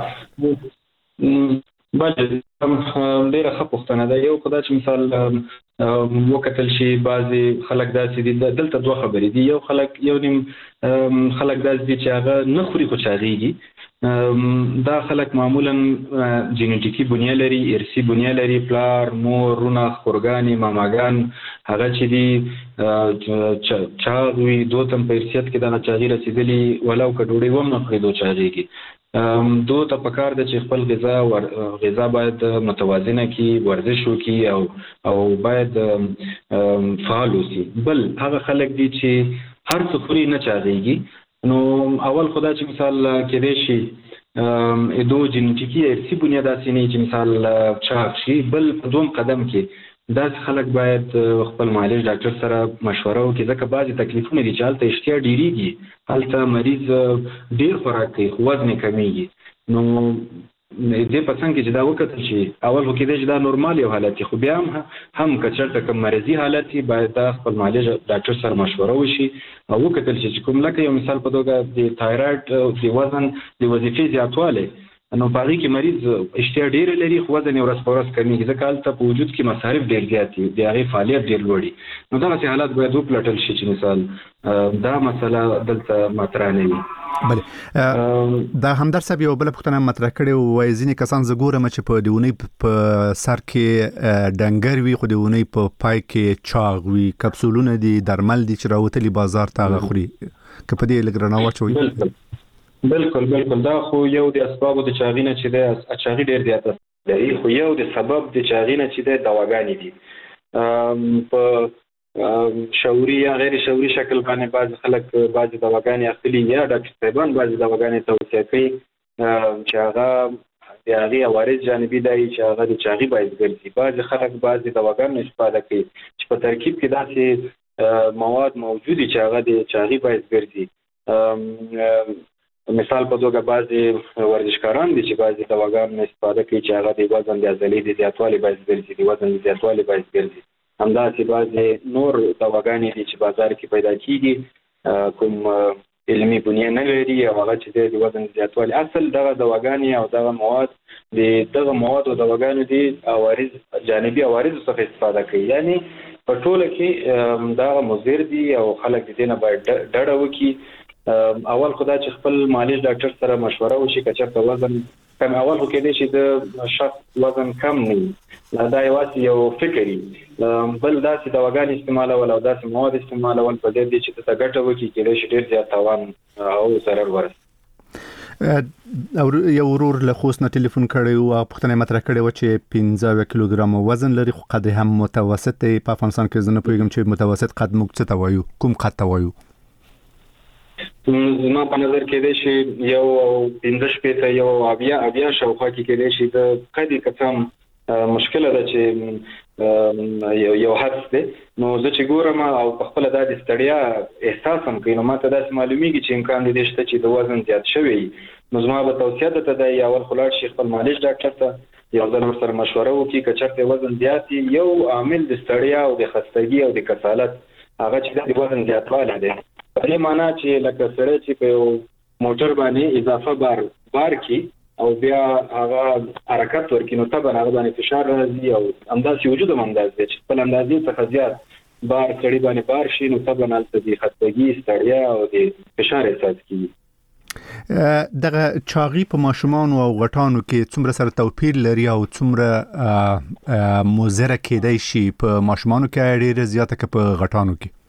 بله ډیره ښه پوښتنه ده. یو خدای چې مثال وکتل شي بعضې خلک داسې دي، دلته دوه خبرې دي. یو نیم خلک داسې دي چې هغه نه خوري خو چاغېږي. دا خلک معمولا جینیټیکي بنیه لري، ارثي بنیه لري، پلار، مور، رونه، خورګانې، ماماګان هغه چې دي چاغ وي، دو تم په ارثیت کې دغه چاغي رسېدلي، ولو که ډوډۍ هم نه خوري دو چاغېږي. دو ته پکار ده چې خپل غذا باید متوازنه کړي، ورزش وکړي او باید فعال اوسي. بل هغه خلک دي چې هر څه خوري نه چاغېږي. نو اول خدا چې مثال کېدای شي دو جینیټیکي ارثي بنیاد داسې نه چې مثال چاغ شي. بل په دوم قدم کې داسې خلک باید خپل معالج ډاکټر سره مشوره وکړي، ځکه بعضې تکلیفونه دي چې هلته اشتها ډېرېږي، هلته مریض ډېر خوراک کوي خو وزن یې کمیږي. نو دې په څنګه چې دا وکړل شي اول خو کې دا نورمال یو حالت خو بیا هم کچرته کوم مرضی حالت باید د خپل معالج ډاکټر سره مشوره وشي او وکړل شي چې کوم لکه یو مثال په توګه د تایرویډ د وزن د وظیفې زیاتوالی نو په هغې کې مریض اشتها ډېره لري خو وزن یې ورځ په ورځ کمیږي ځکه هلته په وجود کې مصارف ډېر زیات دي د هغې فعالیت ډېر لوړ وي نو دغسې حالات باید وپلټل شي چې مثال دا مسله دلته مطرح نه وي. بله دا همدرد صاحب یو بله پوښتنه مطرح کړې وایي ځینې کسان زه ګورم چې په د اونۍ په سر کې ډنګر وي خو د اونۍ په پای کې چاغ وي کپسولونه دي درمل دي چې راوتلي بازار ته هغه خوري که په دې لږ رڼا واچوئ. بالکل دا خو یو د اسبابو د چاغي نه چې د چاغي ډېر زیات دی خو یو د سبب د چاغي نه چې د دواګانې دي په شعوري یا غیر شعوري شکل باندې بعض خلک بعض دواګانې اخلي یا ډاکټر صاحبان بعض دواګانې توصیه کوي چې هغه د هغې عوارض جانبي دی چې هغه د چاغي باعث ګرځي بعض خلک بعض دواګانو استفاده کوي چې په ترکیب کې داسې مواد موجود دي چې هغه د چاغي باعث ګرځي. مثال په توګه بعضې ورزشکاران دي چې بعضې دواګانو استفاده کوي چې هغه د وزن د عضلې د زیاتوالي باعث ګرځي د وزن د زیاتوالي باعث ګرځي همداسې بعضې نور دواګانې دي چې بازار کې پیدا کېږي کوم علمي بنیه نه لري او هغه چې د وزن د زیاتوالي اصل دغه دواګانې او دغه مواد د دغه مواد او دواګانو د عوارض جانبي عوارضو څخه استفاده کوي یعنی په ټوله کې دغه مضر دي او خلک د دې نه باید ډډه وکړي. اول خدا چې خپل معالج ډاکټر سره مشوره وشي که چېرته وزن کم اول خو کېدای شي د شخص وزن کم نه وي دا یوازې یو فکر وي بل داسې دواګانې استعمالول او داسې مواد استعمالول په دې دي چې ته ګټه وکړي کېدای شي ډېر زیات تاوان او ضرر ورسي. او یو ورور له خوست نه ټلیفون کړی او پوښتنه مطرح کړې و چې 15 کیلوګرام وزن لري خو قد هم متوسط دی په افغانستان کې زه نه پوهېږم چې متوسط قد موږ څه ته وایو کوم قد ته وایو. زما په نظر کېدای شي یو 15 شپېته یو اویا شاوخوا کې کېدای شي د قد کم مشکله ده چې یو حدس دی نو زه چې ګورم او په خپله دا د ستړیا احساس هم کوي نو ماته داسې معلومیږي چې امکان دی شته چې د وزن زیات شوی نو زما به توصیه ده ته دی اول خو لاړ شي خپل معالج ډاکټر ته یو ځل ورسره مشوره وکړي که چېرته وزن زیات یو عامل د ستړیا او د خستګي او د کسالت هغه چې د وزن زیاتوالی دی په دې معنا چې لکه سړی چې په یو موټر باندې اضافه بار کی او بیا هغه حرکت ورکړي نو طبعا هغه باندې فشار راځي او همداسې وجود هم همداسې دی چې خپل اندازې څخه زیات بار سړي باندې بار شي نو طبعا هلته د خستګي ستړیا او د فشار احساس کېږي. دغه چاغي په ماشومانو او غټانو کې څومره سره توپیر لري او څومره مضره کېدای شي په ماشومانو کې ډېره زیاته که په غټانو کې؟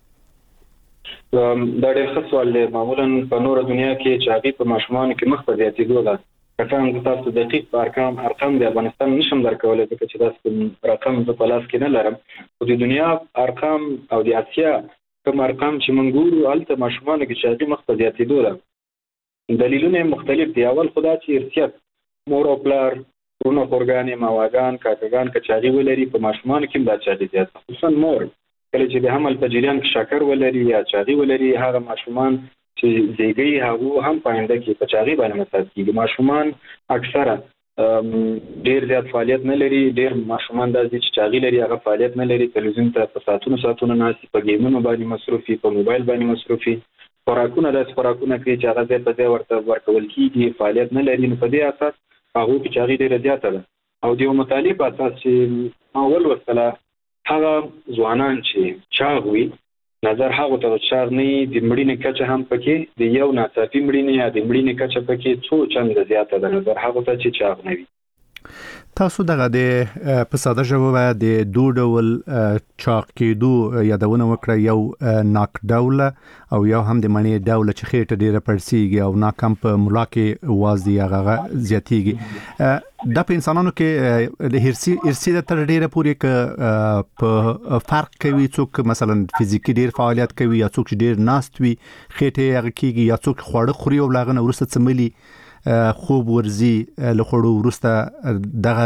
دا ډېر ښه سوال دی معمولا په نوره دنیا کې چاغي په ماشومانو کې مخ په زیاتېدو ده کسان زه تاسو دقیق په ارقام د افغانستان نشم درکولی ځکه چې داسې رقم زه په لاس کې نه لرم خو د دنیا ارقام او د اسیا کوم ارقام چې موږ ګورو هلته ماشومانو کې چاغي مخ په زیاتېدو ده دلیلونه یې مختلف دي اول خو دا چې ارثیت مور او پلار ورونه خورګانې ماواګان کاکاګان که چاغي ولري په ماشومانو کې هم دا چاغي زیات خصوصا مور کله چې د حمل په جریان کې شکر ولري یا چاغي ولري هغه ماشومان چې زیږي هغه هم په آینده کې په چاغي باندې مساعد کیږي ماشومان اکثره ډېر زیات فعالیت نه لري ډېر ماشومان داسې چې چاغي لري هغه فعالیت نه لري تلویزیون ته په ساعتونو ناستي په ګیمونو باندې مصروفي په موبایل باندې مصروفي خوراکونه داسې خوراکونه کوي چې هغه ځای په ځای ورته ورکول کېږي فعالیت نه لري نو په دې اساس هغو کې چاغي ډېره زیاته ده او د یو مطالعې په اساس چې ما ولوستله هغه ځوانان چې چاغ وي نظر هغو ته چاغ نه وي د مړینې کچه هم پکې د یو ناڅاپي مړینې یا د مړینې کچه پکې څو چنده زیاته ده نظر هغو ته چې چاغ نه وي. تاسو دغه د په ساده ژبه د دوه ډول چاق کېدو یادونه وکړه یو ناک ډوله او یو هم د مڼې ډوله چې خېټه ډیره پړسیږي او ناک هم په ملا کې وازدي هغه زیاتیږي دا په انسانانو کې د ارثي د تر ډیره پورې ک په فرق کوي څوک مثلا فزیکی ډیر فعالیت کوي یا څوک ډیر ناست وي خېټه هغه کېږي یا څوک خواړه خوري او لاغه ورسته څملي خوب ورزي له خړو ورسته دغه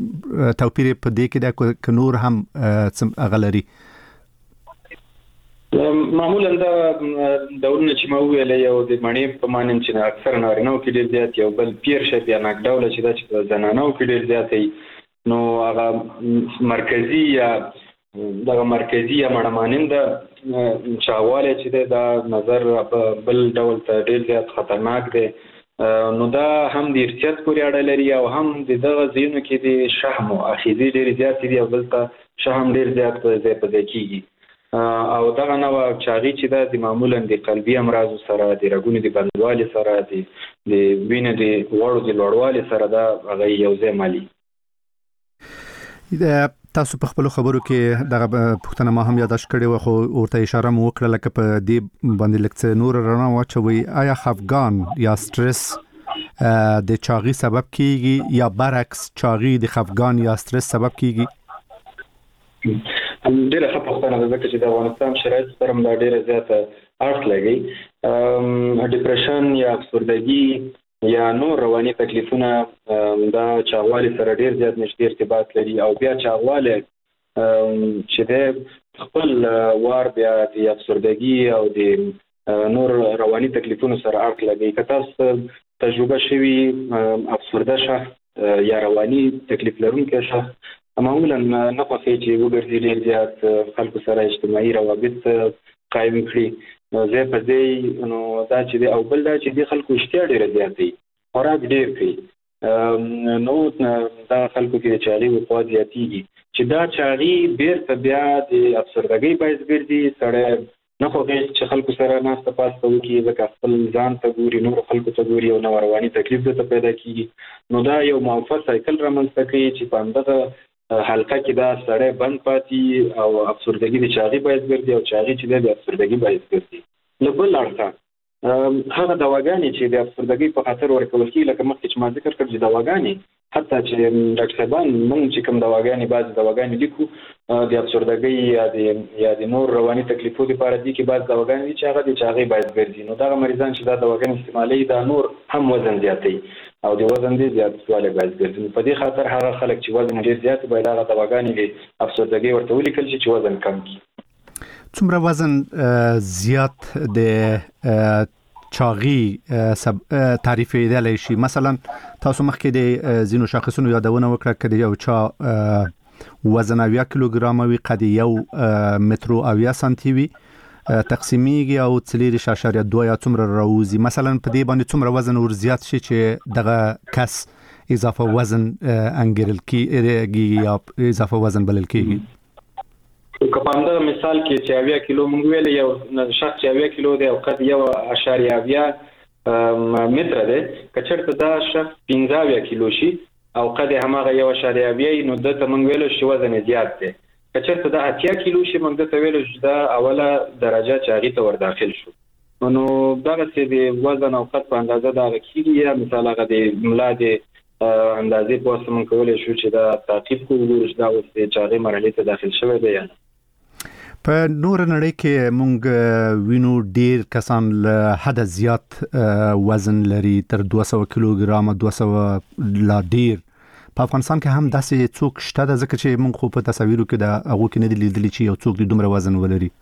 توپیر په دې کې د نور هم غلري. معمولا دا ډولونه چې ما ویل یو د مڼې په مانند چې اکثر نارینه‌و کې ډېر زیات یو بل پیر شپ یا ناک ډوله چې دا چې زنانه‌و کې ډېر زیات وي نو هغه مرکزي یا مڼه مانند چاغوالی چې دا نظر بل ډول ته ډېر زیات خطرناک دی نو دا هم د ارتیاط پورې اړه لري او هم د دغه ځینو کې د شحم او اخیزې ډېر زیات دي او بل ته شحم ډېر زیات ځای په ځای کېږي او دغه نوع چاغي چې دا د معمولا د قلبي امراض سره د رګونو د بندوالي سره د وینې د غوړو د لوړوالي سره دا هغه یو ځای مالي. تاسو په خپل خبرو کې دغه پښتنه ما هم یاداش کړی و خو ورته اشاره مو وکړه لکه په دې باندې لکه نور رڼا واچوي آیا خفګان یا سټرس د چاغي سبب کیږي یا برعکس چاغي د خفګان یا سټرس سبب کیږي؟ ډیره ښه پوښتنه ده ځکه چې د افغانستان شرایط سره هم دا ډیره زیاته اړخ لګي. ډیپریشن یا افسردګي یا نور رواني تکلیفونه دا چاغوالي سره ډیر زیات نږدې ارتباط لري او بیا چاغوالی چې د خپل وار بیا د افسردګي او د نور رواني تکلیفونو سره اړخ لګي. که تاسو تجربه شوي افسرده شخص یا رواني تکلیف لرونکی شخص معمولا نه خوښي چې وګرځي ډېر زیات خلکو سره اجتماعي روابط قایم کړي ځای په ځای نو دا چې دی او بل دا چې دی خلکو اشتیا ډېره زیات دی خوراک ډېر کوي نو دا خلکو کې د چاغي وقوع زیاتېږي چې دا چاغي بیرته بیا د افسردګۍ باعث ګرځي. سړی نه خوښي چې خلکو سره ناسته پاسته وکړي ځکه خپل ځان ته ګوري نور خلکو ته ګوري او نو رواني تکلیف ته پیدا کیږي نو دا یو معفر سایکل رامنځته کوي چې په همدغه حلقه کې دا سړی بند پاتې او افسردګي د چاغي باعث ګرځي او چاغي چې د افسردګي باعث ګرځي. له بل اړخه هغه دواګانې چې د افسردګي په خاطر ورکول کېږي لکه مخکې چې ما ذکر کړ چې دواګانې حتی چې ډاکټر صاحبان موږ چې کوم دواګانې بعضې دواګانې لیکو د افسردګۍ یا د نور رواني تکلیفو لپاره دي کې بعض دواګانې دي چې هغه د چاغي باعث ګرځي نو دغه مریضان چې دا دواګانې استعمالوي دا نور هم وزن زیاتوي او د وزن دې زیاتوالی باعث ګرځي. په دې خاطر هغه خلک چې وزن ډېر زیات باید هغه دواګانې د افسردګۍ ورته ولیکل شي چې وزن کم کړي. څومره وزن زیات د چاغي تعریفېدلی شي؟ مثلا تاسو مخکې د ځینو شاخصونو یادونه وکړه که د یو چا وزن 80 کیلوګرام وي قد 1 متر او 80 سانتي وي تقسیمیږي او 4.2 یا څومره راوځي. مثلا په دې باندې څومره وزن ور زیات شي چې دغه کس اضافه وزن انګیرل کیږي یا اضافه وزن بلل کیږي. که په همدغه مثال کې چې 80 کیلو موږ ویل یو شخص چې 80 کیلو دی او قد 1.8 متر دی که چېرته دا شخص 15 کیلو شي او قد هماغه 1.8 نو دته موږ ویل چې وزن زیات دی. که چېرته دا 80 کیلو شي موږ دته ویل چې دا اوله درجه چاغي ته ور داخل شو نو دغسې د وزن او قد په اندازه دا کېږي یا مثال هغه د ملا د اندازې په واسطه موږ کولی شو چې دا تعقیب کړو وګورو چې دا اوس د چاغي مرحلې ته داخل شوی دی یا نه. په نور نړۍ کې مونږ وینو ډیر کسان له حد زیات وزن لري تر 200 کیلوګرام 200 لا ډیر. په افغانستان کې هم داسې څوک شته ده ځکه چې مونږ خو په تصاویرو کې د هغو کې نه دي لیدلي چې یو څوک د دومره وزن ولري؟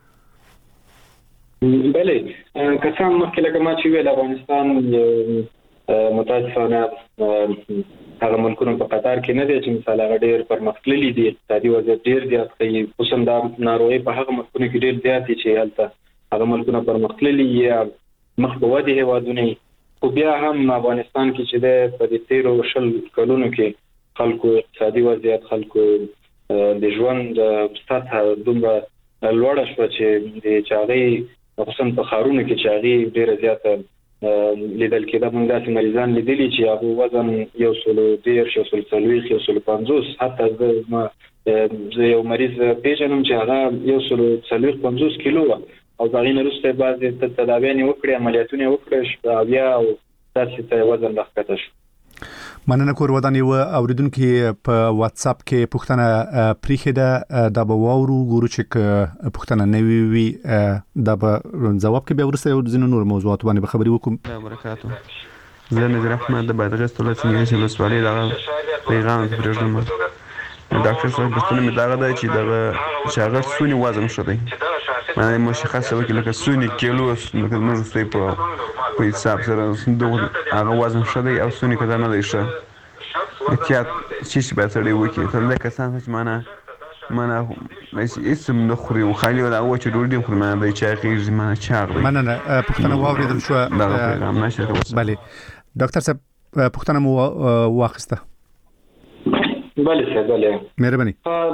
بله کسان مخکې لکه ما چې ویل افغانستان متاسفانه هغه ملکونو په قطار کې نه دی چې مثال هغه ډېر پرمختللي دي اقتصادي وضعیت ډېر زیات ښیي خصوصا دا ناروغۍ په هغه ملکونو کې ډېر زیات دي چې هلته هغه ملکونه پرمختللي یا مخ په ودې هېوادونه خو بیا هم افغانستان کې چې دی په دې 13 کلونو کې خلکو اقتصادي وضعیت خلکو د ژوند سطحه دومره لوړه شوه چې د چاغۍ خصوصا په ښارونو کې چاغي ډېره زیاته لیدل کېده. موږ داسې مریضان لیدلي چې هغو وزن 130 140 حتی زه یو مریض پیژنم چې هغه 150 کیلو و او د هغې نه وروسته یې بعضې تداویانې وکړې عملیاتونه یې وکړې بیا او داسې ته وزن راښکته شو. مننه کور ودان یو اوریدونکو په واتس اپ کې پوښتنه پریخي ده دا به واورو ګورو چې پوښتنه نوي وي دا به جواب کې به ورسره یو ځینو نور موضوعات باندې به خبرې وکړو. برکاتو زه نظر احمد د بادغیس ولایت څنګه ولسوالۍ دغه پیغام پرېږدم. ډاکټر صاحب پوښتنه مې دغه ده چې دغه شاګرد څونه وزن ښه دی؟ معنی مشخصه وکړي لکه سونی کیلو لکه نور ستې په حساب سره دغه هغه وزن شته او سونی کده نه دی شه احتیاط چې به سړی وکړي تر دې کسان چې معنا اسم نه خوري او خالي ولا او چې ډوډۍ خوري معنا د چا غیږ معنا چاغ دی مننه پښتنه واوریدل شو بله ډاکټر صاحب پښتنه مو واخسته بله سه بله مهرباني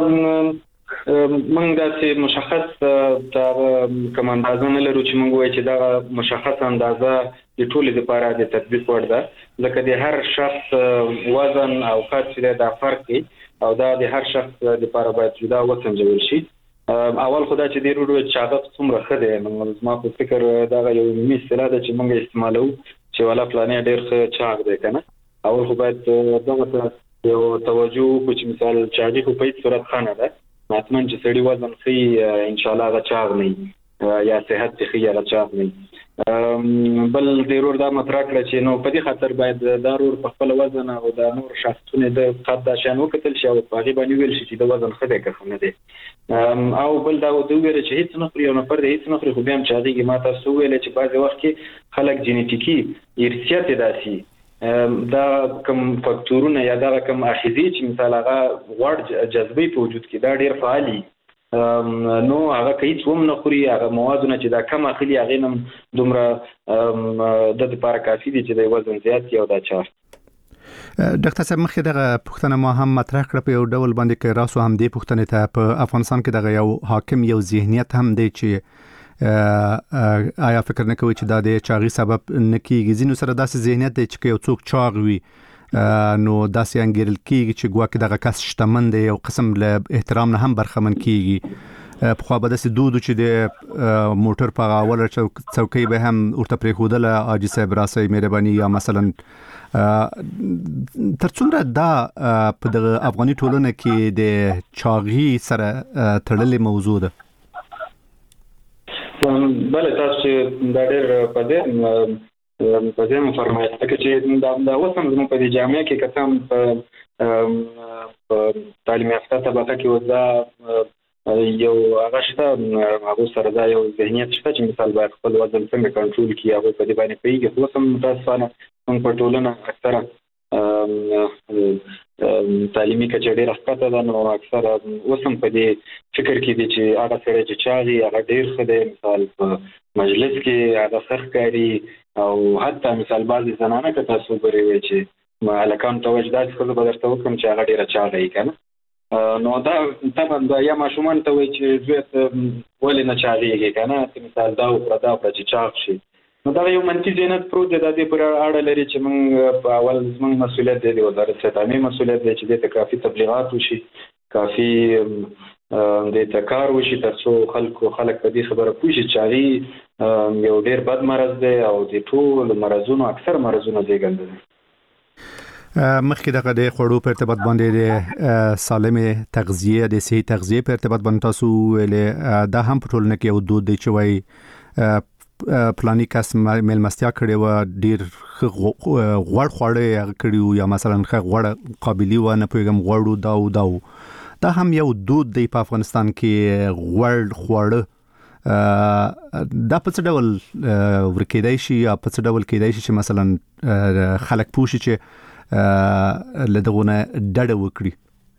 موږ داسې مشخص دا کوم اندازه نه لرو چې موږ وایو چې دا مشخص اندازه د ټولو لپاره د تطبیق وړ ده ځکه د هر شخص وزن او قد چې دا فرق دی او دا د هر شخص لپاره باید جدا وسنجول شي اول خدای چې د روډو چاغت څومره خده نو ما په فکر دا یو ملي اصطلاح ده چې موږ استعمالو چې والا پلانې ډېر چاغ دی کنه اول خو باید دغه یو توجه کو چې مثال چاغي په هیڅ صورت خانه ده مطمئن چې سړی وزن خي ان شاء الله غچاغ نه یا صحت خي یا غچاغ نه بل ضرور دا مطرح کړ چې نو په دې خاطر باید ضرور په خپل وزن او د نور شخصونه د قد د شان وکتل شي او په غیبه نیول شي چې د وزن خده کنه دي او بل دا د ویره چې هیڅ نه خوري او نه پر هیڅ نه خوري خو بیا هم چاغي ما تاسو ویل چې بعضی وخت کې خلک جینیټیکی ارثیات داسي دا کوم فاکتورونه یا دا کوم اخیزي چې مثال هغه غوړ جذبي په وجود کې دا ډیر فعالي نو هغه هیڅ هم نه خوري هغه موادونه چې دا کم اخلي هغه نم دومره د لپاره کافي دي چې د وزن زیات کی او دا چار ډاکټر صاحب مخکې دغه پښتنه ما هم مطرح کړ په یو ډول باندې کې راسو هم دی پښتنه ته په افغانستان کې دغه یو حاکم یو ذهنیت هم دی چې آیا فکر نه کوي چې دا د چاغي سبب نکیږي ځینو سره داسې ذهنیت دی چې یو څوک چاغ وي نو داسې انګیرل کیږي چې ګواکې دغه کس شتمن دی یو قسم له احترام نه هم برخمن کیږي په خو به داسې دودو چې د موټر په اول څوکۍ به هم ورته پریښودله حاجي صاحب راسي مهرباني یا مثلا تر څومره دا په دغه افغاني ټولنه کې د چاغي سره تړلې موضوع ده بله تاسو دا ډېر په دې فرمایي چې دا وسم زموږ په جامعه کې کسان په تعلیم یافته طبقه کې وځه یو هغه شته هغه سره دا یو ذهنیت شته چې مثال باید خپل وزن څنګه کنټرول کړي هغه په دې باندې پیږي خو سم متاسفانه موږ په ټولنه اکثره تعلیمي کچې ډېر ښکته ده نو اکثره وسم په دې فکر کې دي چې هغه سره چې چاغي هغه ډېر ښه دی مثال په مجلس کې هغه سخت کاری او حتی مثال بعضی زنانه که تاسو ګورئ چې الکان توجدات خو به درته وکم چې هغه ډېر چاغي کنه نو دا طبعا یا ماشومان ته وایي چې زوی ولې نه چاغيږي کنه مثال دا او پردا پر چې چاغ شي نو دا یو منفي ذهنیت پروت دی د دې پر اړه لري چې موږ په اول زموږ مسؤلیت دی د وزارت ستامي مسؤلیت دی چې د کافي تبلیغات وشي کافي د تکار وشي ترڅو خلک په دې خبره پوه شي چې یو ډېر بد مرض دی او د ټول مرزونو اکثر مرزونه زیږنده دي مخکې دغه د خوړو په ارتباط باندې د سالمه تغذیه د صحي تغذیه په ارتباط باندې تاسو ویل دا هم په ټولنه کې یو دود دی چې وایي پلاني کس ملمستیا کړي و ډیر غوړ خواړه کړي یا مثلا غوړ قابلیت و نه پیغام غوړو دا هم یو دود دی په افغانستان کې غوړ خواړه دا په څه ډول ورکېدای شي یا په څه ډول کېدای شي چې مثلا خلک پوښي چې لدغونه ډډه وکړي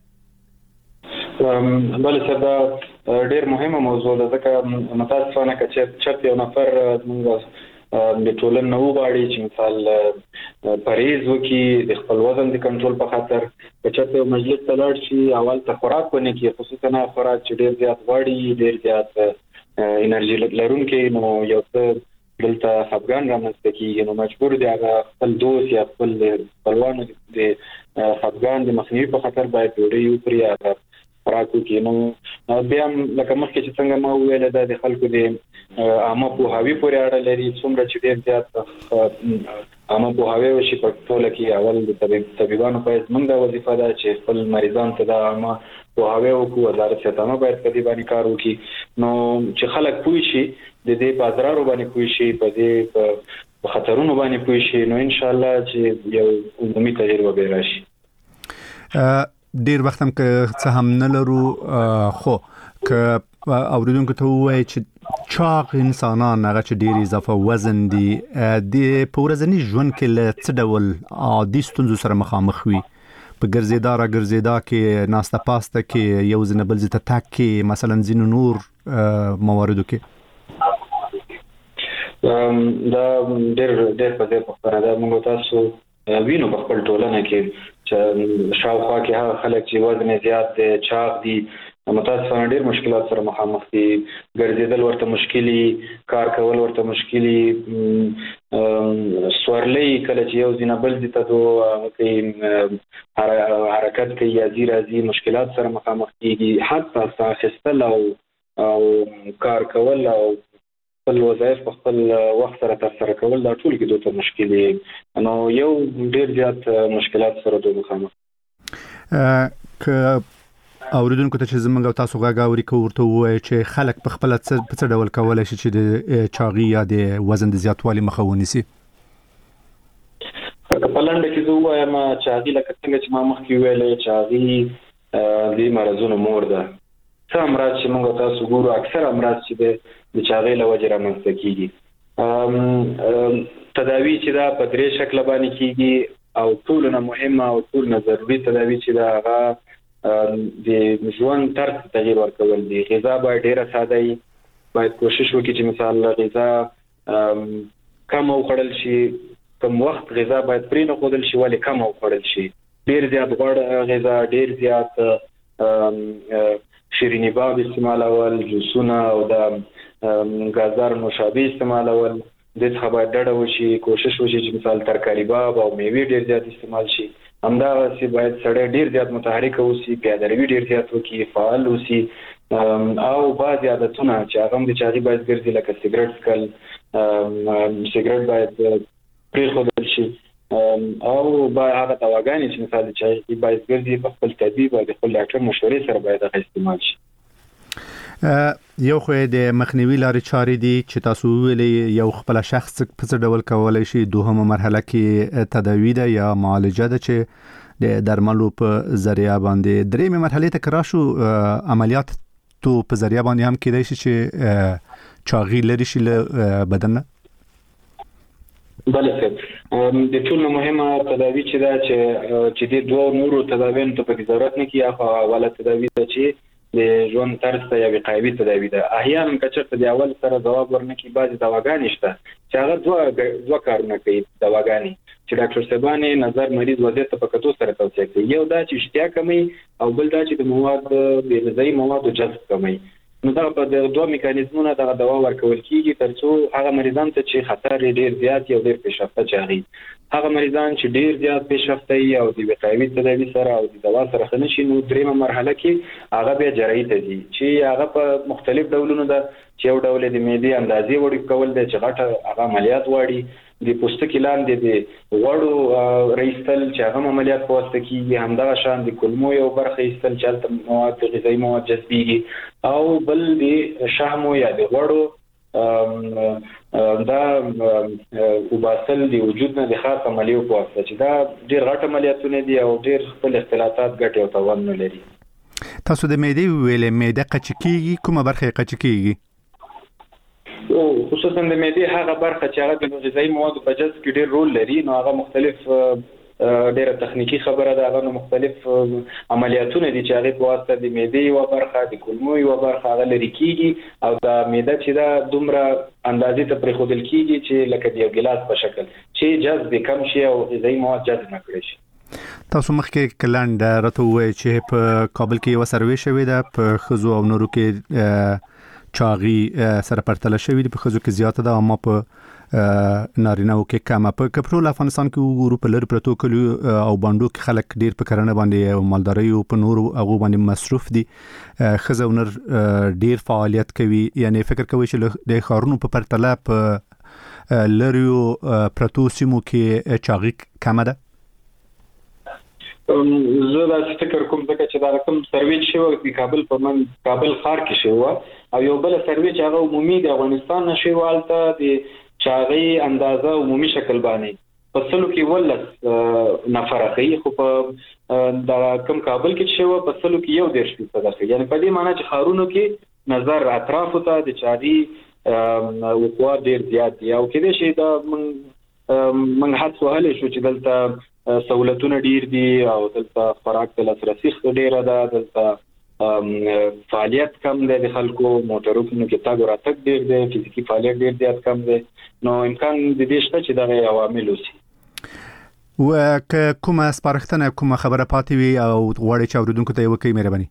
بله سر دا ډېر مهمه موضوع ده ځکه متاسفانه که چېرته یو نفر موږ د ټولنې نه وغواړي چې مثال پرهیز وکړي د خپل وزن د کنټرول په خاطر که چېرته یو مجلس ته لاړ شي اول ته خوراک ونه کړي خصوصا خوراک چې ډېر زیات غواړي ډېر زیات انرژي لرونکی نو یو څه دلته خپګان رامنځته کېږي نو مجبور دی هغه خپل دوست یا خپل خپلوانو د خپګان د مخنیوي په خاطر باید ډوډۍ وخوري هغه خوراک وکړي نو بیا هم لکه مخکې چې څنګه ما وویل دا د خلکو د عامه پوهاوي پورې اړه لري څومره چې ډېر زیات عامه پوهاوی وشي په ټوله کې اول د طبيبانو باید موږ د وظیفه ده چې خپل مریضان ته د عامه پوهاوی وکړو وزارت ستامه باید په دې باندې کار وکړي نو چې خلک پوه شي د دې په اضرارو باندې پوه شي په دې په خطرونو باندې پوه شي نو ان شاء الله چې یو عمومي تغییر به راشي ډیر وخت هم که څه هم نه لرو خو که اوریدونکو ته وایي چې چاق انسانان هغه چې ډیر اضافه وزن دي د پورزنی ژوند کې له څه ډول عادي ستونزو سره مخامخ وي په ګرځیدا کې ناسته پاسته کې یو ځنه بل ځته تک کې مثلا ځینو نور مواردو کې دا ډېر په دې په اړه موږ تاسو وینو په خپل ټولنه کې چې شاوخوا کې هغه خلک چې وزن زیات دي چاق دي متاسفانه ډېر مشکلات سره مخامخ دي ګرځیدل ورته مشکلي کار کول ورته مشکلي سورلې کله چې یو ځینه بل دي ته دوه حرکت کوي یا راځي مشکلات سره مخامخ کیږي حتی ساخستل او کار کول او خپل وظایف په خپل وخت سره ترسره کول دا ټول کې دوه مشکلې نو یو ډېر زیات مشکلات سره دوه مخامخ ک اوریدونکو ته چې زمونږ تاسو غاوري کوورته وای چې خلک په خپل څه ډول کولای شي چې د چاغي یا د وزن د زیاتوالي مخه ونیسي په لنډه کې زه وایم چاغي لکه څنګه چې ما مخکې ویلې چاغي د مرزونو مور ده څه امراض چې موږ تاسو ګورو اکثر امراض چې د چاغي له وجې رامنځته کیږي تداوی چې دا په درې شکل باندې کیږي او ټول نه مهمه او ټول نه ضروري تداوی چې دا هغه د ژوند طرز تغییر ورکول دي غذا باید ډیره ساده وي باید کوشش وکړي چې مثال غذا کم وخوړل شي کم وخت غذا باید پرې نه خودل شي ولې کم وخوړل شي ډیر زیات غوړ غذا ډیر زیات شیرینی باب استعمالول جوسونه او د غازدار نوشابې استعمالول د څه باید ډډه وشي کوشش وشي چې مثال ترکاری باب او میوه ډیر زیات استعمال شي همدا چې باید سړی ډیر زیات متحرک اوسي پیاده‌روي ډیر زیات وکړي فعال اوسي او بعض عادتونه چې هغه د چاغي باید ګرځي لکه سیګریټ سکل سیګریټ باید پرېښودل شي او باید هغه دواګانې چې مثال د چاغي باید ګرځي په خپل طبيب او د خپل ډاکټر مشورې سره باید هغه استعمال شي یو خو د مخنیوي لارې چارې دي چې تاسو ویلې یو خپل شخص په څه ډول کولای شي دوهمه مرحله کې تداوی ده یا معالجه ده چې د درملو په ذریعہ باندې درېمه مرحله ته کراشو عملیات تو په ذریعہ باندې هم کېدای شي چې چاغي لري شي له بدن بله د ټول مهمه تداوی چې دا چې د دوه نورو تداویانو ته په ضرورت نه کې هغه اوله تداوی ده چې د ژوند طرز ته یو وقایوي تداوی ده احیانا کچرته د اول سره جواب ورنکي بعضی دواګانې شته چې هغه دوه کارونه کوي دواګانې چې ډاکټر صاحبانه نظر مریض وضعیت په کتو سره توصیه کوي یو دا چې اشتیا کمی او بل دا چې د مواد د غذایی موادو جذب کمی نو دا په دوه میکانیزمونو د دوا ورکول کیږي ترڅو هغه مریضان ته چې خطر ډیر زیات یو ډیر پیشرفته چاغي هغه مریضان چې ډیر زیات پیشرفته وي او د وقایوي تداوی سره او د دوا سره خنشي نو دریمه مرحله کې هغه بیا جراحي ته دي چې هغه په مختلف ډولونو ده چې یو ډول د معدې اندازې وړي کول د چغټه هغه عملیات وړي د پوستکي لاندې د غوړو رئیستل چې هغه عملیات په واسطه کې همدغه شان د کولمو یو برخه ایستل چې مواد غذایی مواد جذبيږي او بل د شحمو یا د غوړو دا وباسل دی وجود نه د خاص عملیو په واسطه چې دا ډیر غټ عملیاتونه دي او ډیر خپل اختلافات ګټي او توان نه لري تاسو د معدې ویلې معده قچکیږي کومه برخه قچکیږي او خصوصا د معدې هغه برخه چې هغه د غذایی موادو په جذب کې ډیر رول لري نو هغه مختلف ډیره تخنیکی خبره ده هغه مختلف عملیاتونه دي چې هغه په واسطه د معدې یو برخه د کولمو یو برخه هغه لري کیږي او د معده چې دا دومره اندازې ته پرې خودل کیږي چې لکه د یو ګلاس په شکل چې جذب کم شي او غذایی مواد جذب نه کړي شي تاسو مخکې کلاند راته وایي چې په کابل کې یو سروې شوې ده په خزو او نورو کې چاغي سره پرتله شوې دي په خزو کې زیاته ده اما په نارینه او کې کمه په کپرول افغانستان کې وګورو په لری پروتو کلیو او باندو کې خلک ډیر په کرنه باندې او مالداري او په نورو هغه باندې مصروف دي خزو نر ډیر فعالیت کوي یعنی فکر کوي چې د خارونو په پرتله په لریو پروتو سیمو کې چاغي کمه ده زه دا فکر کوم چې دا کوم سروې شوی د کابل ښار کې شوی او یو بل سروې چې هغه عمومي د افغانستان نشوالته د چاغي اندازه عمومي شکل باندې په سلو کې ولس نفر کوي خو په د کم کابل کې شوی په سلو کې یو 10% ده یعنی په دې معنی چې خارونو کې نظر اطرافو ته د چاغي وقوع ډیر زیات دی او کله شي دا من حد سوال شو چې دلته سہولتونه ډیر دي او دلته خوراک ته لاسرسي ډیر ده، دلته فعالیت کم دی د خلکو، موټرونو کې تاګ راتګ ډیر دی، فزیکی فعالیت ډیر زیات کم دی، نو امکان د دې شته چې دا عوامل وسی. و کومه سپارښتنه کومه خبره پاتې وي او غواړي چې اوریدونکو ته وکړي مهرباني؟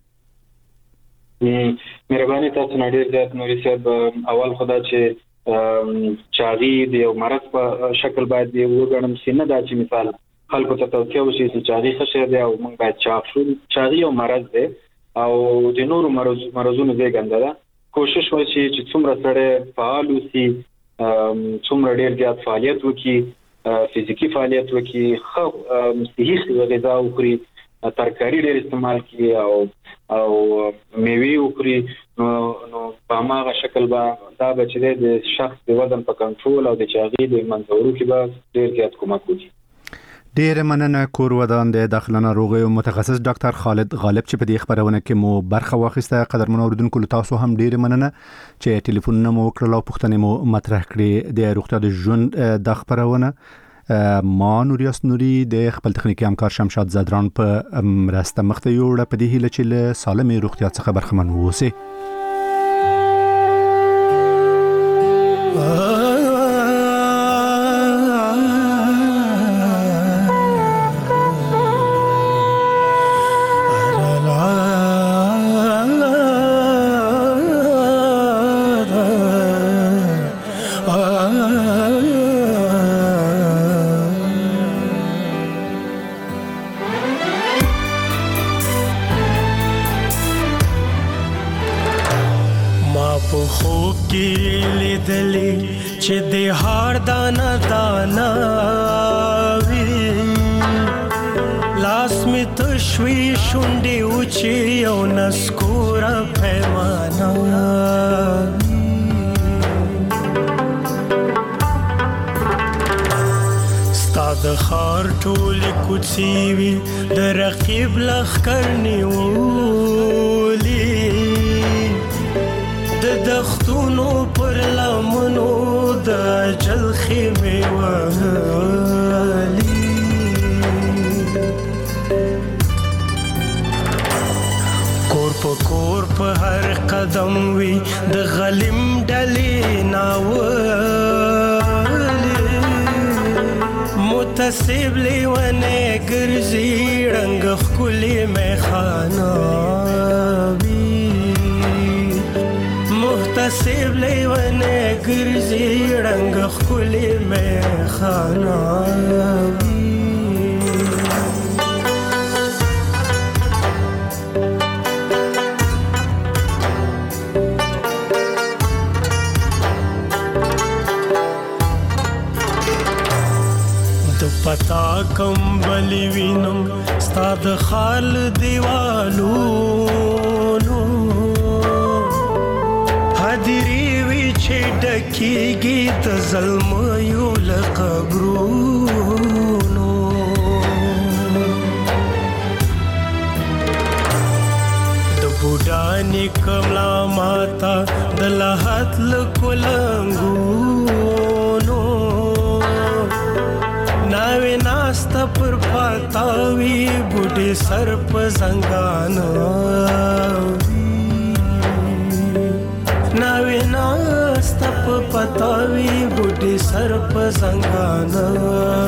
مهرباني تاسو نه ډیر زیات نوري صاحب، اول خدا چې چاغي د یو مرض په شکل باید وګڼم چې نه دا چې مثال خلکو ته توصیه وشي چې چاغي خشه دی او موږ باید چاغ شو. چاغي یو مرض دی او د نورو مرزونو زیږنده ده. کوشش وشي چې څومره سره فعال وي، څومره ډیر زیات فعالیت وکړي، فزیکی فعالیت وکړي، خو صحي غذا وخوري، ترکاری ډیر استعمال کړي او میوه وخوري، نو په هغه شکل به دا بچی د شخص د وزن په کنټرول او د چاغي د منځورو کې به ډیر زیات کومک وکړي. ډیر مننه. کور ودان د داخله ناروغیو متخصص ډاکټر خالد غالب چې په دې خبرونه کې مو برخه واخیسته. قدرمن اوریدونکو تاسو هم ډیر مننه چې ټلیفونونه مو وکړل او پوښتنې مو مطرح کړې. د روغتیا د ژوند د خبرونه ما نوریاس نوري د خپل تخنیکی همکار شمشاد زدران په مرسته مخته یوړه په دې هیله چې له سالمې روغتیا څخه برخمن اوسئ. چې د هار دانا دانا وی لاس می تشوي شونډې اوچې او نسکوره پیمانا ستا د خار ټولې کوڅې وي د رقیب لښکر نیولي د دښتونو پر لمنو د اجل خیمې وهلي کور په کور په هر قدم وي د غلیم ډلې ناولي متصب لیونې ګرځي رنګ ښکلې میخانه محتسب لیونه ګرځي رنګ ښکلې میخانه د پتا کمبلی وینم ستا د خال دیوالو حدیری وی چې ډکیږي د ظلمو له قبرونو د بوډانې کملا ماتا د لحد له کلنګونو ناوې ناسته پر پاتاوي بوډې سر په زنګانه ناوې ناسته په پتاوي بوډې سر په زنګانه